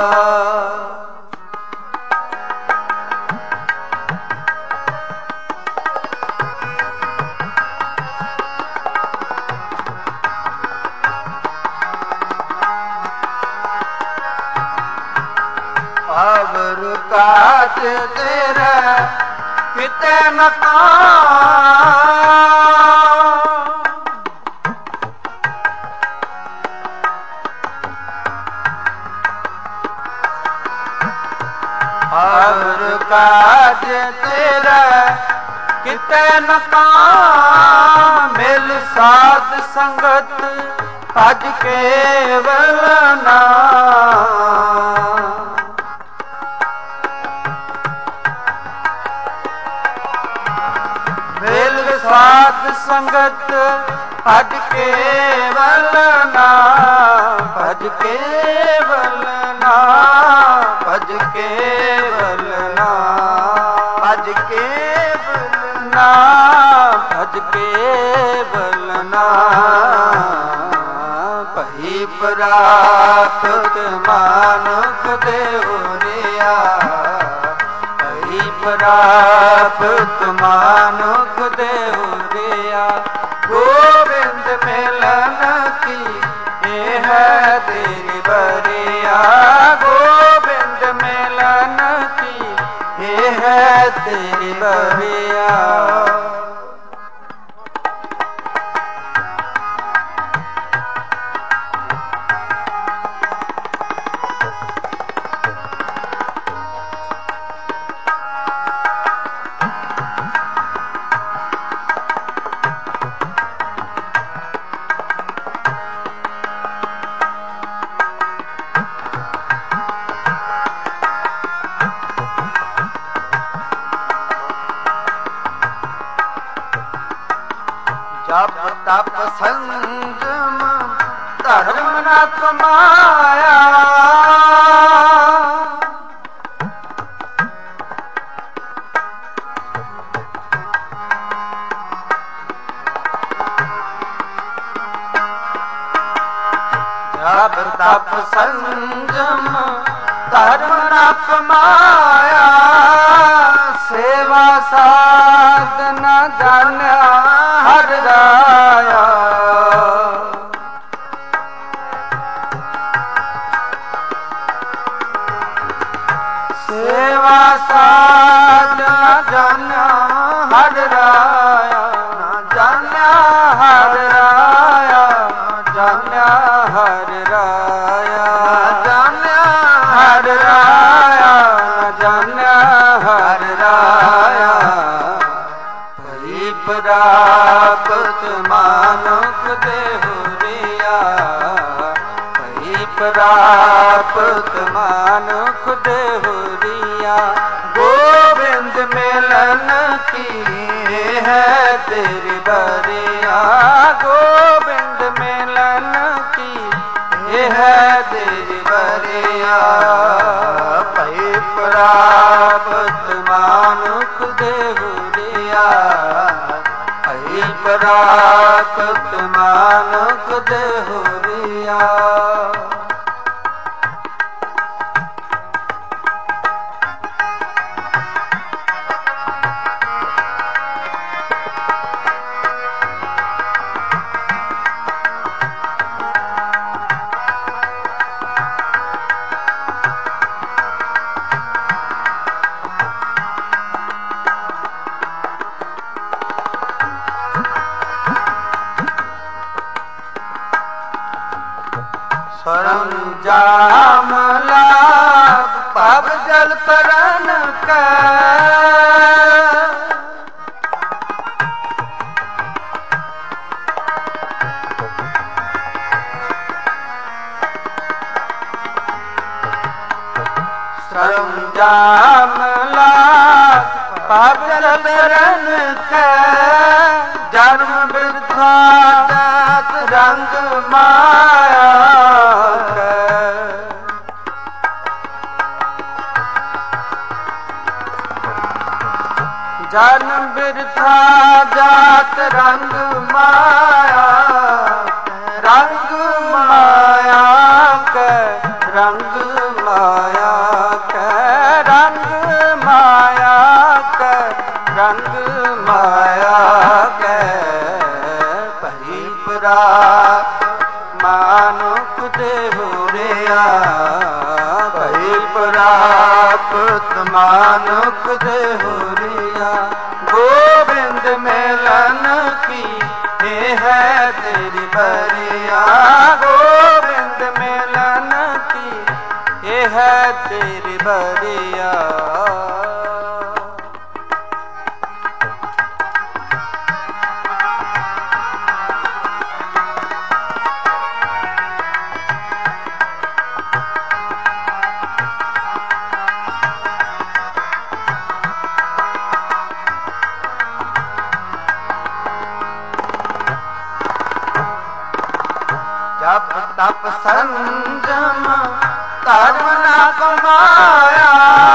ਅਵਰ ਕਾਜ ਤੇਰਾ ਕਿਤੇ ਨ काज तेरा किते न काम, मिल साध संगत भज केवल नाम। मिल साध संगत भज केवल नाम, भज केवल नाम, भज केवल नाम, भज केवल नाम, भज केवल नाम। भई प्राप्त मानुख देवरिया, भई प्राप्त मानुख देवरिया। गोविंद मिलन की ये है तेरी बरिया, गोविंद मिलन की ये है तेरी बरिया। जप तप संयम धर्म न कमाया, जप तप संयम धर्म न कमाया। सेवा साधन जान्या हर राया, सेवा साधन जान्या हर राया, जान्या हर राया, जान्या हर राया, जान्या हर राया, जान्या हर राया। भई प्राप्त मानुख देवरिया, भई प्राप्त मानुख देवरिया। गोविंद मिलन की है तेरी बरिया, गोविंद मिलन की ये है तेरी बरिया। भई प्राप्त मानुख देवरिया, भई प्राप्त मानुख देवरिया। सरंजाम लाभ भव जल तरन का, सरंजाम लाभ भव जल तरन का। जन्म वृथा जात रंग माया, जन्म वृथा जात रंग माया, रंग माया के रंग माया के रंग माया के रंग माया के। भई प्राप्त मानुख देवरिया, भई प्राप्त मानुख देवरिया। गोविंद मिलन की ये है तेरी बरिया, गोविंद मिलन की ये है तेरी बरिया। ਤਪ ਸੰਜਮ ਧਰਮ ਨਾ ਕਮਾਇਆ।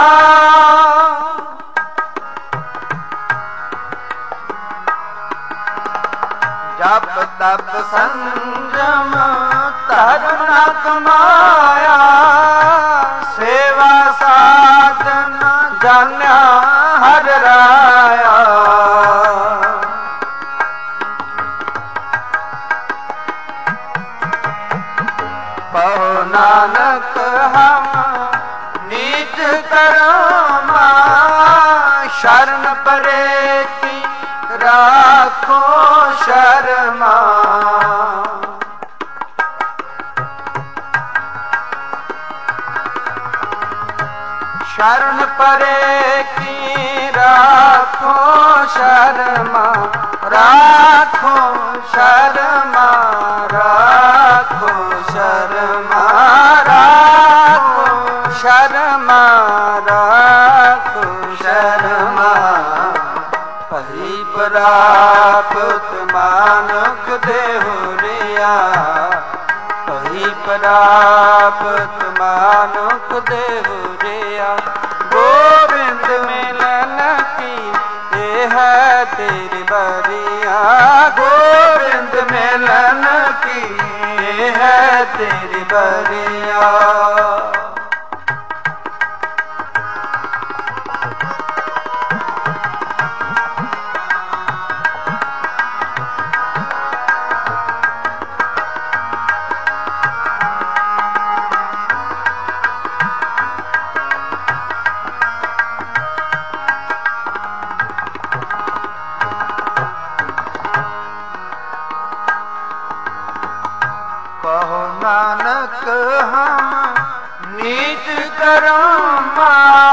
ਜਪ ਤਪ ਸੰਜਮ ਧਰਮ ਨਾ ਕਮਾਇਆ। ਸੇਵਾ ਸਾਧਨ ਜਾਣਿਆ ਹਰਿ ਰਾਇਆ। ਪਉ ਨਾਨਕ ਹਮ ਨੀਚ ਕਰਮਾ। ਸ਼ਰਨ ਪਰੇ ਕੀ ਰਾਖੋ ਸ਼ਰਮਾ। ਸ਼ਰਨ ਪਰੇ ਕੀ ਰਾਖੋ ਸ਼ਰਮਾ। ਰਾਖੋ ਸ਼ਰਮਾ ਰਾਖੋ ਸ਼ਰਮਾ ਰਾਖੋ ਸ਼ਰਮਾ ਰਾਖੋ ਸ਼ਰਮਾ। ਭਈ ਪ੍ਰਾਪਤ ਮਾਨੁਖ ਦੇਹੁਰੀਆ। ਭਈ ਪ੍ਰਾਪਤ ਮਾਨੁਖ ਦੇਹੁਰੀਆ। ਗੋਬਿੰਦ ਮਿਲਨ ਕੀ ਇਹ ਹੈ ਤੇਰੀ ਬਰੀਆ। ਗੋਬਿੰਦ ਮਿਲਨ ਕੀ ਇਹ ਹੈ ਤੇਰੀ ਬਰੀਆ। ਕਹੋ ਨਾਨਕ ਹਮ ਨੀਚ ਕਰਮਾ।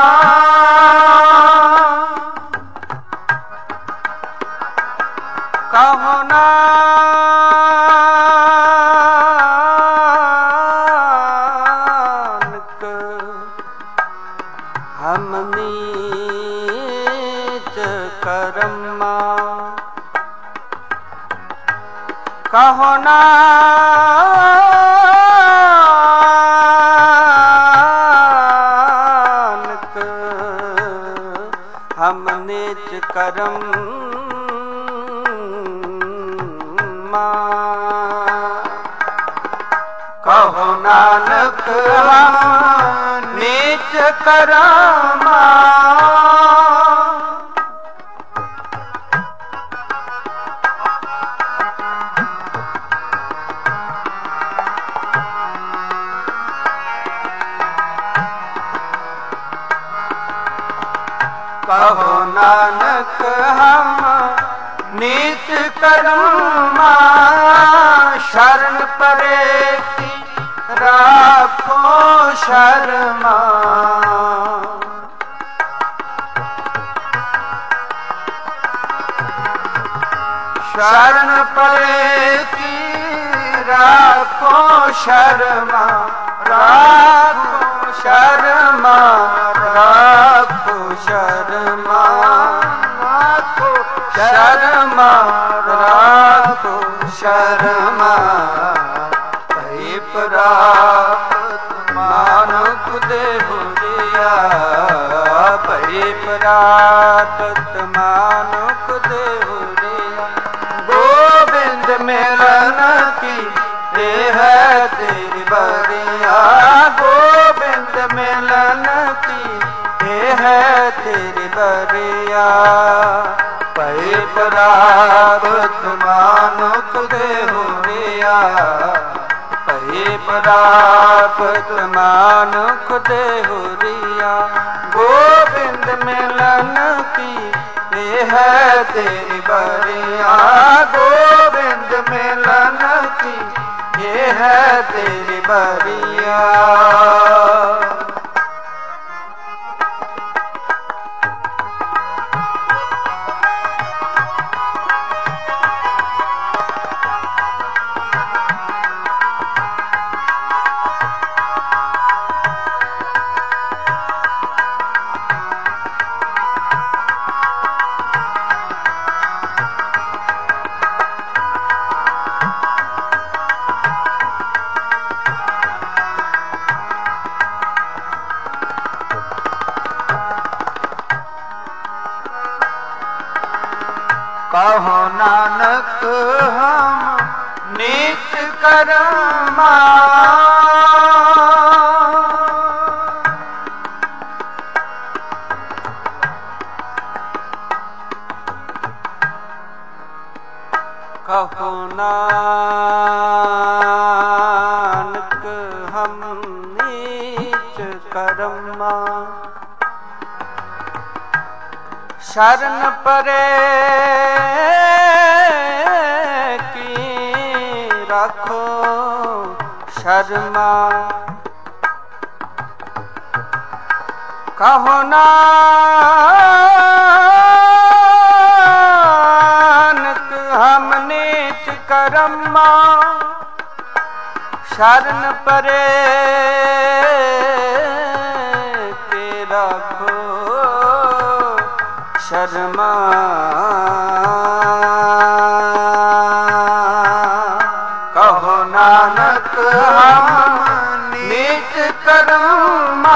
ਕਹੋ ਨਾਨਕ ਹਮ ਨੀਚ ਕਰਮਾ। ਕਹੋ ਨਾਨਕ ਹਮ ਨੀਚ ਕਰਮਾ। ਕਹੋ ਨਾਨਕ ਹਮ ਨੀਚ ਕਰਮਾ। ਕਹੋ ਨਾਨਕ ਹਮ ਨੀਚ ਕਰਮਾ। ਸ਼ਰਨ ਪਰੇ ਕੀ ਰਾਖੋ ਸ਼ਰਮਾ। ਸ਼ਰਨ ਪਰੇ ਕੀ ਰਾਖੋ ਸ਼ਰਮਾ। ਰਾਖੋ ਸ਼ਰਮਾ ਰਾਖੋ ਸ਼ਰਮਾ ਰਾਖੋ ਸ਼ਰਮਾ ਰਾਖੋ ਸ਼ਰਮਾ। ਭਈ ਪ੍ਰਾਪਤ ਮਾਨੁਖ ਦੇਹੁਰੀਆ। ਭਈ ਪ੍ਰਾਪਤ ਮਾਨੁਖ ਦੇਹੁਰੀਆ। ਗੋਬਿੰਦ ਮਿਲਨ ਕੀ ਇਹ ਹੈ ਤੇਰੀ ਬਰੀਆ। ਗੋਬਿੰਦ ਮਿਲਨ ਕੀ ਇਹ ਹੈ ਤੇਰੀ ਬਰੀਆ। ਭਈ ਪ੍ਰਾਪਤ ਮਾਨੁਖ ਦੇਹੁਰੀਆ। ਭਈ ਪ੍ਰਾਪਤ ਮਾਨੁਖ ਦੇਹੁਰੀਆ। ਗੋਬਿੰਦ ਮਿਲਨ ਕੀ ਇਹ ਹੈ ਤੇਰੀ ਬਰੀਆ। ਗੋਬਿੰਦ ਮਿਲਨ ਕੀ ਇਹ ਹੈ ਤੇਰੀ ਬਰੀਆ। कहो नानक हम नीच कर्मा कहो नानक हम नीच कर्मा शरण परे की रखो शर्मा कहो नानक हम नीच कर्मा शरण परे के रखो शर्मा कहो नानक हम नीच कर्मा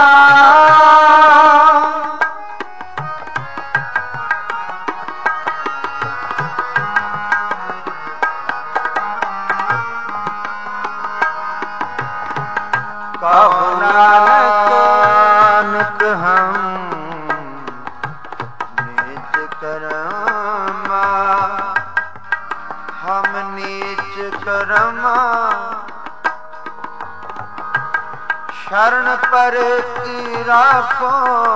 कहो नानक हम नीच कर्मा हम नीच कर्मा शरण पर की राखो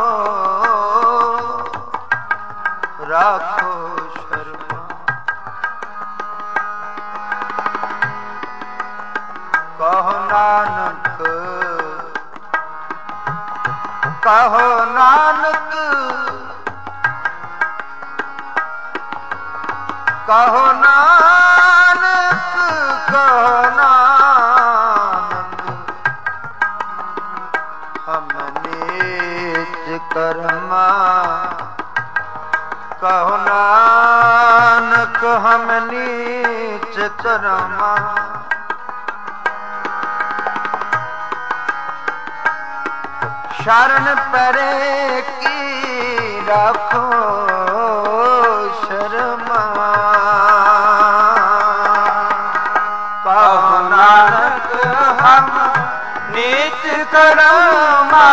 राखो शर्मा कहो नानक कहो नानक कहो नानक कहो नानक हम नीच कर्मा कहो नानक हम नीच कर्मा शरण परे की राखो शर्मा कहो नानक हम नीच कर्मा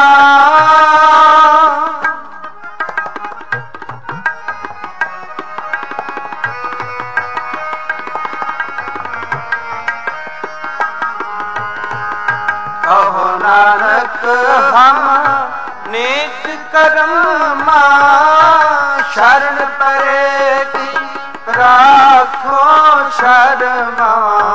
कहो नानक हम नीच कर्मा शरण परे की राखो शर्मा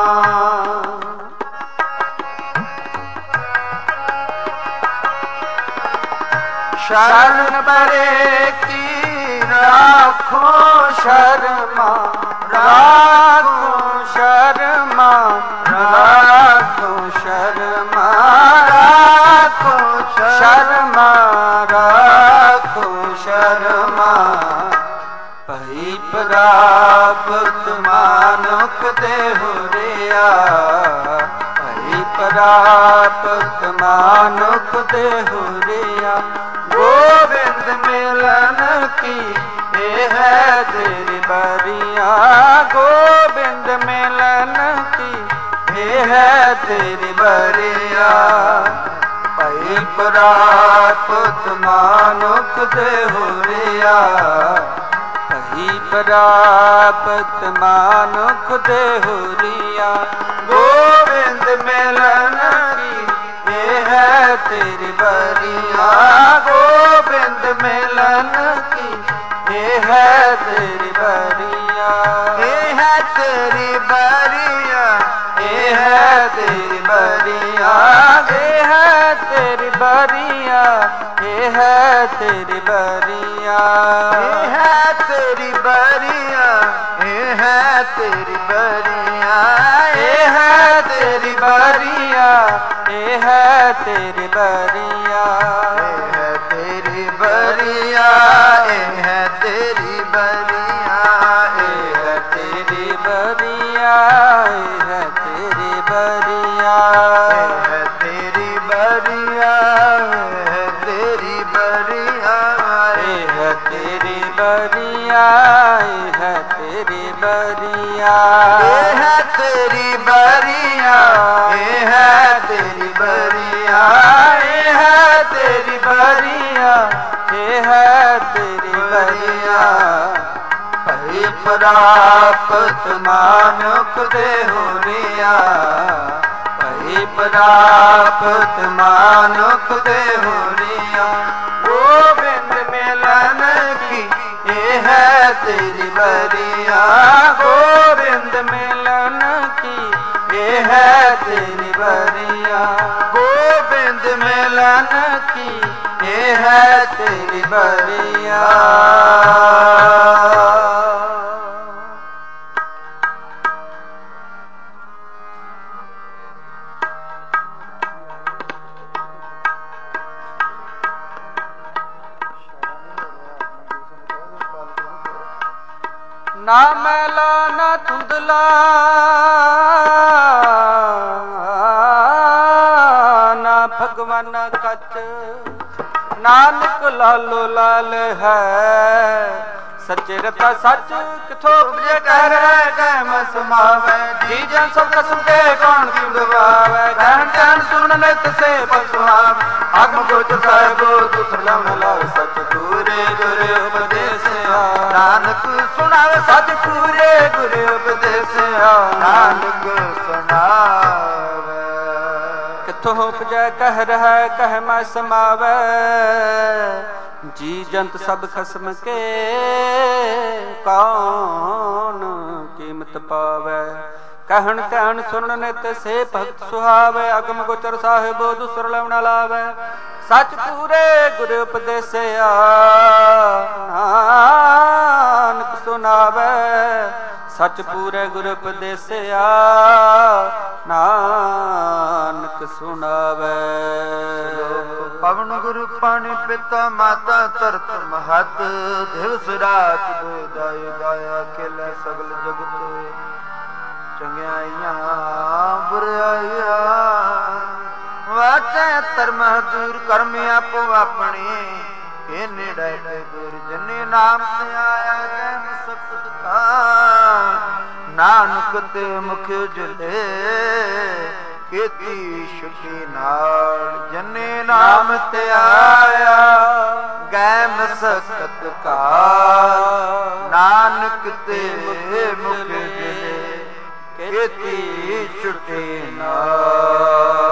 शरण परे की राखो शर्मा राखो शर्मा राखो शर्मा राखो शर्मा राखो शर्मा पही प्राप्त मानुक देहु रिया पही प्राप्त मानुक देहु रिया गोविंद मिलन की ये है तेरी बरिया गोविंद मिलन की ये है तेरी बरिया पही प्राप्त मानुक देहु रिया पही प्राप्त मानुक देहु रिया गोविंद मिलन की ये है तेरी बरिया गोविंद मिलन की ये है तेरी बरिया ये है तेरी बरिया ये है तेरी बरिया ये है तेरी बरिया ये है तेरी बरिया ये है तेरी बरिया ये है तेरी बरिया ये है तेरी बरिया ये है तेरी बरिया ये है तेरी बरिया ये है तेरी बरिया ये है तेरी बरिया ये है तेरी बरिया ये है तेरी बरिया ये है तेरी बरिया ये है तेरी बरिया है तेरी बरिया ये है तेरी बरिया ये है तेरी बरिया ये है तेरी बरिया ये है तेरी बरिया भई प्राप्त मानुख देहु रिया भई प्राप्त मानुख देहु रिया गोविंद मिलन की ये है तेरी बरिया गोविंद मिलन की ये है तेरी बरिया गोविंद मिलन की ये है तेरी बरिया ना मैला ना धुंधला ना भगवान कच नानक लालो लाल है सच्चे रता सच किथों उपजे कह रहे कैम समावे जी जन सब कसम के कौन क्यों गवावे कहन कहन सुन नित से पसुहावे आगम गोचर साहिबो दूसरा मला सच पूरे गुरु उपदेश नानक सुनावे सच पूरे गुरु उपदेश नानक सुनावे किथों उपजे कह रहा कह मैं समावे जी जंत सब खसम के कौन कीमत पावे कहन कहन सुन नित से भक्त सुहावे अगम गोचर साहिबो दूसर लवना लावे सच पूरे गुरु उपदेसिया नानक सुनावे सच पूरे गुरु उपदेसिया नानक सुनावे पवन गुरु पानी पिता माता तरत महत दिवस रात दाय दाया खेल सगल जगत चंगियाइयां बुराइयां वाटे धर्म दूर कर्म आपो अपने के नेड़े दूर जने नाम ते आया कैम सत का नानक ते मुख जुले खेती छुटी नाल जने नाम ते आया गैम सकत का नानक ते मुख जुले खेती छुटी नाल